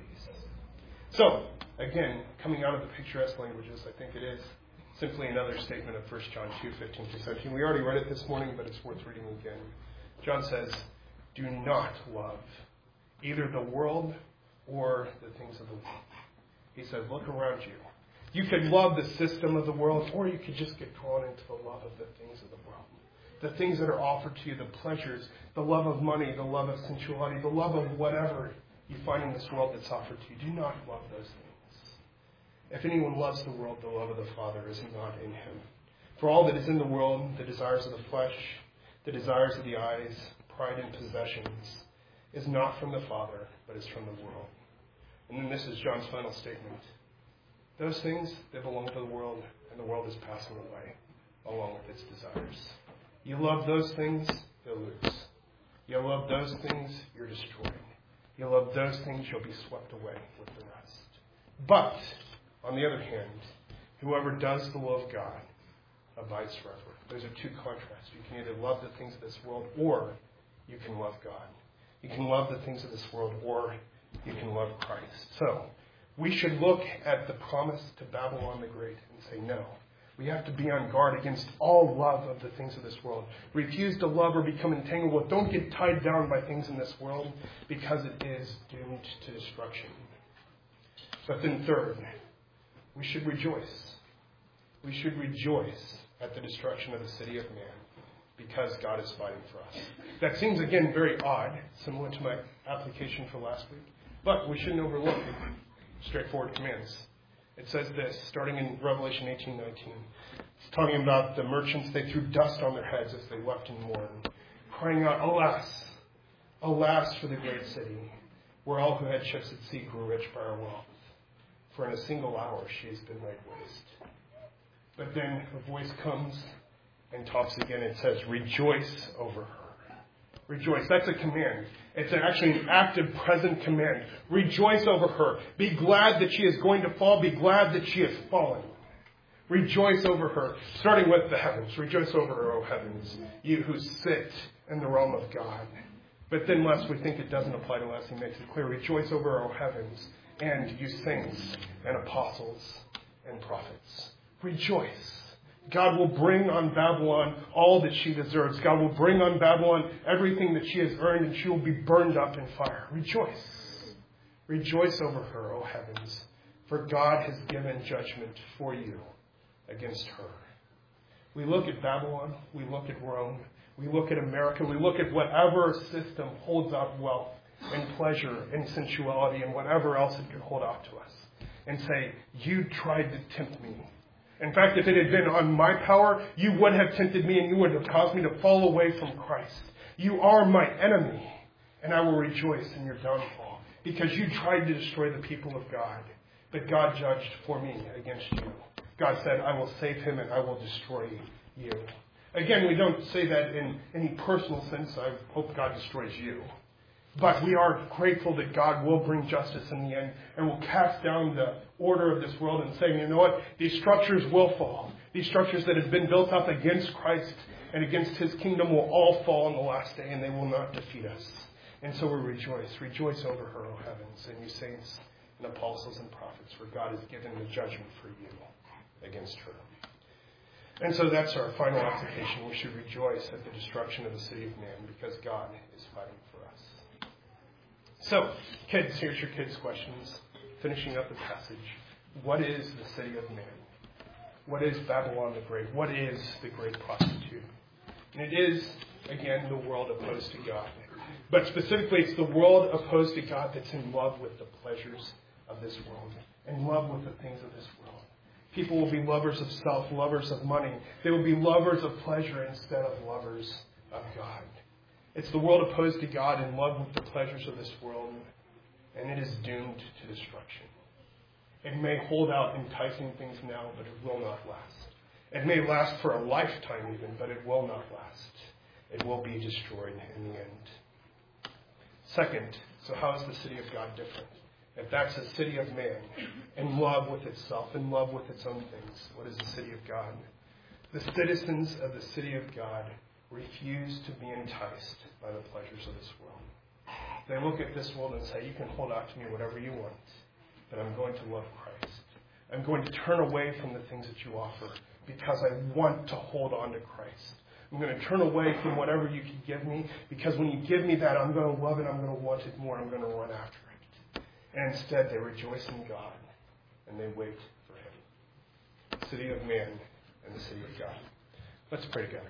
So, again, coming out of the picturesque languages, I think it is simply another statement of 1 John 2:15-17. We already read it this morning, but it's worth reading again. John says, do not love either the world or the things of the world. He says, look around you. You could love the system of the world, or you could just get drawn into the love of the things of the world. The things that are offered to you, the pleasures, the love of money, the love of sensuality, the love of whatever you find in this world that's offered to you. Do not love those things. If anyone loves the world, the love of the Father is not in him. For all that is in the world, the desires of the flesh, the desires of the eyes, pride in possessions, is not from the Father, but is from the world. And then this is John's final statement. Those things, they belong to the world, and the world is passing away, along with its desires. You love those things, you'll lose. You love those things, you're destroyed. You love those things, you'll be swept away with the rest. But, on the other hand, whoever does the will of God abides forever. Those are two contrasts. You can either love the things of this world, or you can love God. You can love the things of this world, or you can love Christ. So, we should look at the promise to Babylon the Great and say, no. We have to be on guard against all love of the things of this world. Refuse to love or become entangled with. Don't get tied down by things in this world, because it is doomed to destruction. But then third, we should rejoice. We should rejoice at the destruction of the city of man, because God is fighting for us. That seems, again, very odd, similar to my application for last week. But we shouldn't overlook straightforward commands. It says this, starting in Revelation 18:19. It's talking about the merchants. They threw dust on their heads as they wept and mourned, crying out, alas, alas for the great city, where all who had ships at sea grew rich by her wealth. For in a single hour she has been laid waste. But then a voice comes and talks again. It says, rejoice over her. Rejoice. That's a command. It's actually an active present command. Rejoice over her. Be glad that she is going to fall. Be glad that she has fallen. Rejoice over her. Starting with the heavens. Rejoice over her, O heavens, you who sit in the realm of God. But then lest we think it doesn't apply to us, he makes it clear. Rejoice over her, O heavens, and you saints and apostles and prophets. Rejoice. God will bring on Babylon all that she deserves. God will bring on Babylon everything that she has earned, and she will be burned up in fire. Rejoice. Rejoice over her, O heavens, for God has given judgment for you against her. We look at Babylon, we look at Rome, we look at America, we look at whatever system holds out wealth and pleasure and sensuality and whatever else it could hold out to us, and say, you tried to tempt me. In fact, if it had been on my power, you would have tempted me and you would have caused me to fall away from Christ. You are my enemy, and I will rejoice in your downfall, because you tried to destroy the people of God, but God judged for me against you. God said, I will save him and I will destroy you. Again, we don't say that in any personal sense. I hope God destroys you. But we are grateful that God will bring justice in the end and will cast down the order of this world and say, you know what? These structures will fall. These structures that have been built up against Christ and against his kingdom will all fall on the last day, and they will not defeat us. And so we rejoice. Rejoice over her, O heavens, and you saints and apostles and prophets, for God has given the judgment for you against her. And so that's our final application. We should rejoice at the destruction of the city of man, because God is fighting for us. So, kids, here's your kids' questions. Finishing up the passage. What is the city of man? What is Babylon the Great? What is the great prostitute? And it is, again, the world opposed to God. But specifically, it's the world opposed to God that's in love with the pleasures of this world, in love with the things of this world. People will be lovers of self, lovers of money. They will be lovers of pleasure instead of lovers of God. It's the world opposed to God in love with the pleasures of this world, and it is doomed to destruction. It may hold out enticing things now, but it will not last. It may last for a lifetime even, but it will not last. It will be destroyed in the end. Second, so how is the city of God different? If that's a city of man, in love with itself, in love with its own things, what is the city of God? The citizens of the city of God refuse to be enticed by the pleasures of this world. They look at this world and say, you can hold out to me whatever you want, but I'm going to love Christ. I'm going to turn away from the things that you offer because I want to hold on to Christ. I'm going to turn away from whatever you can give me because when you give me that, I'm going to love it, I'm going to want it more, I'm going to run after it. And instead, they rejoice in God and they wait for Him. The city of man and the city of God. Let's pray together.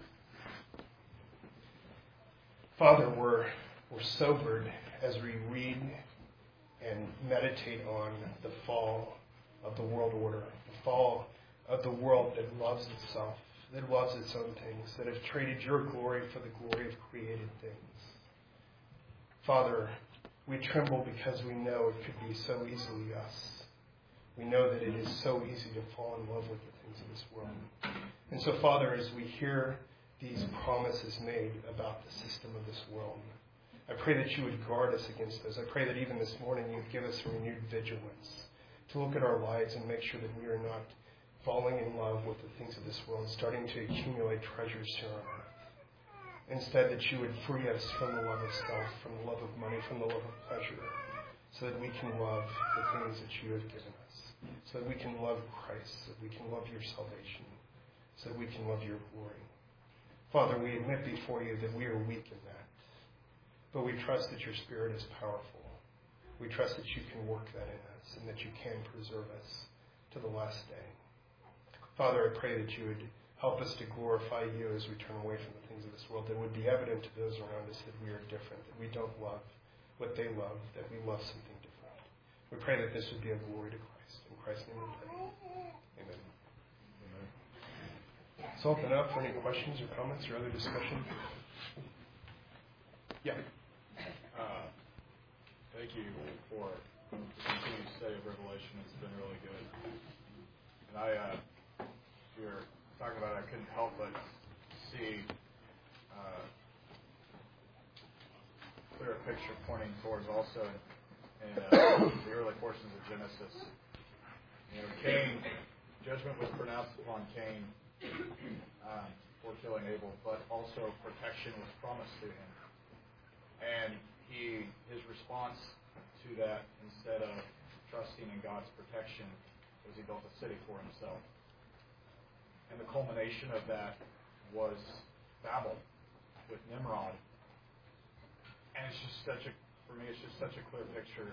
Father, we're sobered as we read and meditate on the fall of the world order, the fall of the world that loves itself, that loves its own things, that have traded your glory for the glory of created things. Father, we tremble because we know it could be so easily us. We know that it is so easy to fall in love with the things of this world. And so, Father, as we hear these promises made about the system of this world, I pray that you would guard us against those. I pray that even this morning you'd give us a renewed vigilance to look at our lives and make sure that we are not falling in love with the things of this world, starting to accumulate treasures here on earth. Instead, that you would free us from the love of self, from the love of money, from the love of pleasure, so that we can love the things that you have given us, so that we can love Christ, so that we can love your salvation, so that we can love your glory. Father, we admit before you that we are weak in that, but we trust that your Spirit is powerful. We trust that you can work that in us and that you can preserve us to the last day. Father, I pray that you would help us to glorify you as we turn away from the things of this world, that would be evident to those around us that we are different, that we don't love what they love, that we love something different. We pray that this would be a glory to Christ. In Christ's name we pray. Amen. So open up for any questions or comments or other discussion. Yeah.
Thank you for the continued study of Revelation. It's been really good. And we were talking about it, I couldn't help but see clear picture pointing towards also in the early portions of Genesis. Cain, judgment was pronounced upon Cain for killing Abel, but also protection was promised to him. And his response to that, instead of trusting in God's protection, was he built a city for himself. And the culmination of that was Babel with Nimrod. And it's just for me, it's just such a clear picture.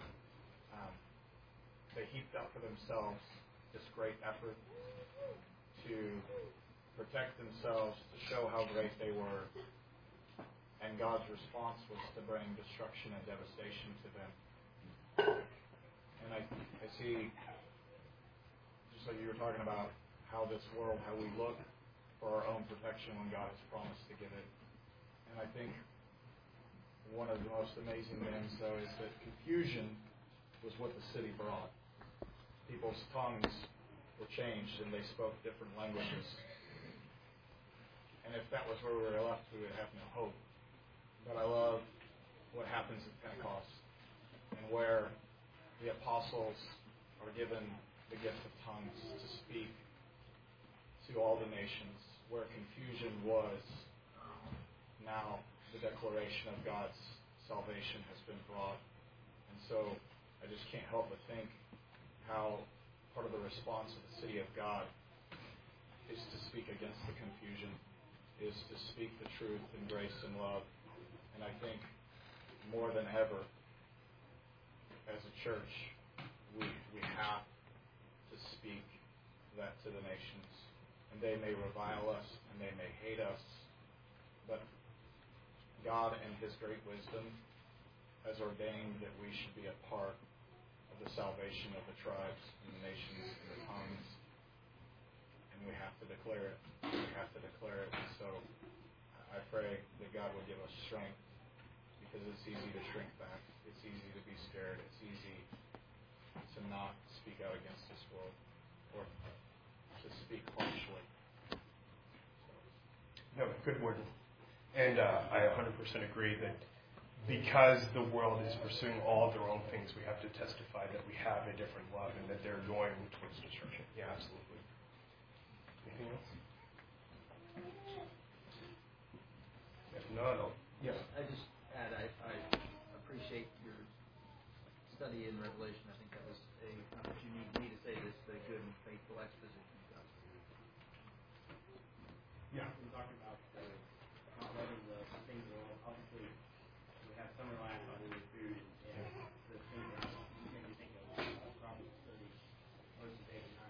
They heaped up for themselves this great effort to protect themselves, to show how great they were. And God's response was to bring destruction and devastation to them. And I see, just like you were talking about, how this world, how we look for our own protection when God has promised to give it. And I think one of the most amazing things, though, is that confusion was what the city brought. People's tongues were changed and they spoke different languages. And if that was where we were left, we would have no hope. But I love what happens at Pentecost and where the apostles are given the gift of tongues to speak to all the nations, where confusion was, now the declaration of God's salvation has been brought. And so I just can't help but think how part of the response of the city of God is to speak against the confusion, is to speak the truth in grace and love. And I think more than ever, as a church, we have to speak that to the nations. And they may revile us, and they may hate us, but God in His great wisdom has ordained that we should be a part of the salvation of the tribes and the nations and the tongues to declare it. We have to declare it. So I pray that God will give us strength, because it's easy to shrink back. It's easy to be scared. It's easy to not speak out against this world or to speak harshly.
No, good word. And I 100% agree that because the world is pursuing all of their own things, we have to testify that we have a different love and that they're going towards destruction. Yeah, absolutely. Anything else? If not,
yes. I just add, I appreciate your study in Revelation. I think that was not that you need me to say this, but a good and faithful exposition of God's Word.
Yeah, we're talking about not letting the things of the world. Obviously, we have summer life on the food and the things that make me think of Proverbs 30, verses 8 and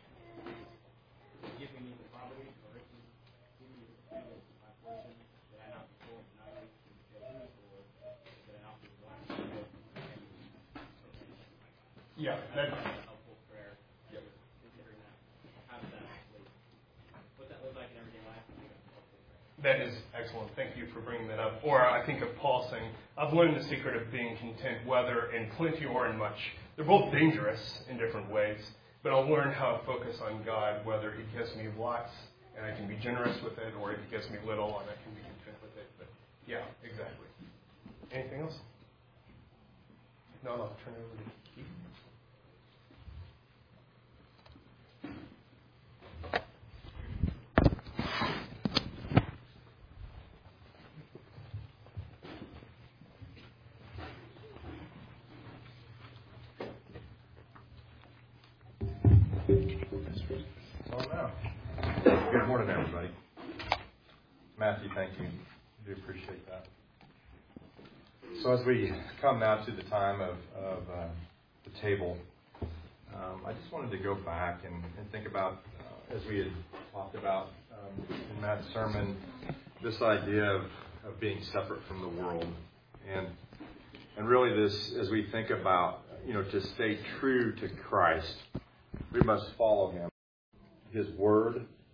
9. Give me neither poverty nor riches, give me the abundance of my portion, that I not be full and not rich, and say, who is the Lord, that I not be blind and dead, and
yeah, that's
a helpful prayer. Yep. Considering that, how does that actually, what that look like in everyday life? I think that's a helpful prayer.
That is excellent. Thank you for bringing that up. Or I think of Paul saying, I've learned the secret of being content, whether in plenty or in much. They're both dangerous in different ways, but I'll learn how to focus on God, whether He gives me lots and I can be generous with it, or if He gives me little and I can be content with it. But yeah, exactly. Anything else? If not, I'll turn it over to Keith.
Good morning, everybody. Matthew, thank you. I do appreciate that. So as we come now to the time of the table, I just wanted to go back and think about, as we had talked about in Matt's sermon, this idea of being separate from the world. And really this, as we think about, to stay true to Christ, we must follow Him, His Word,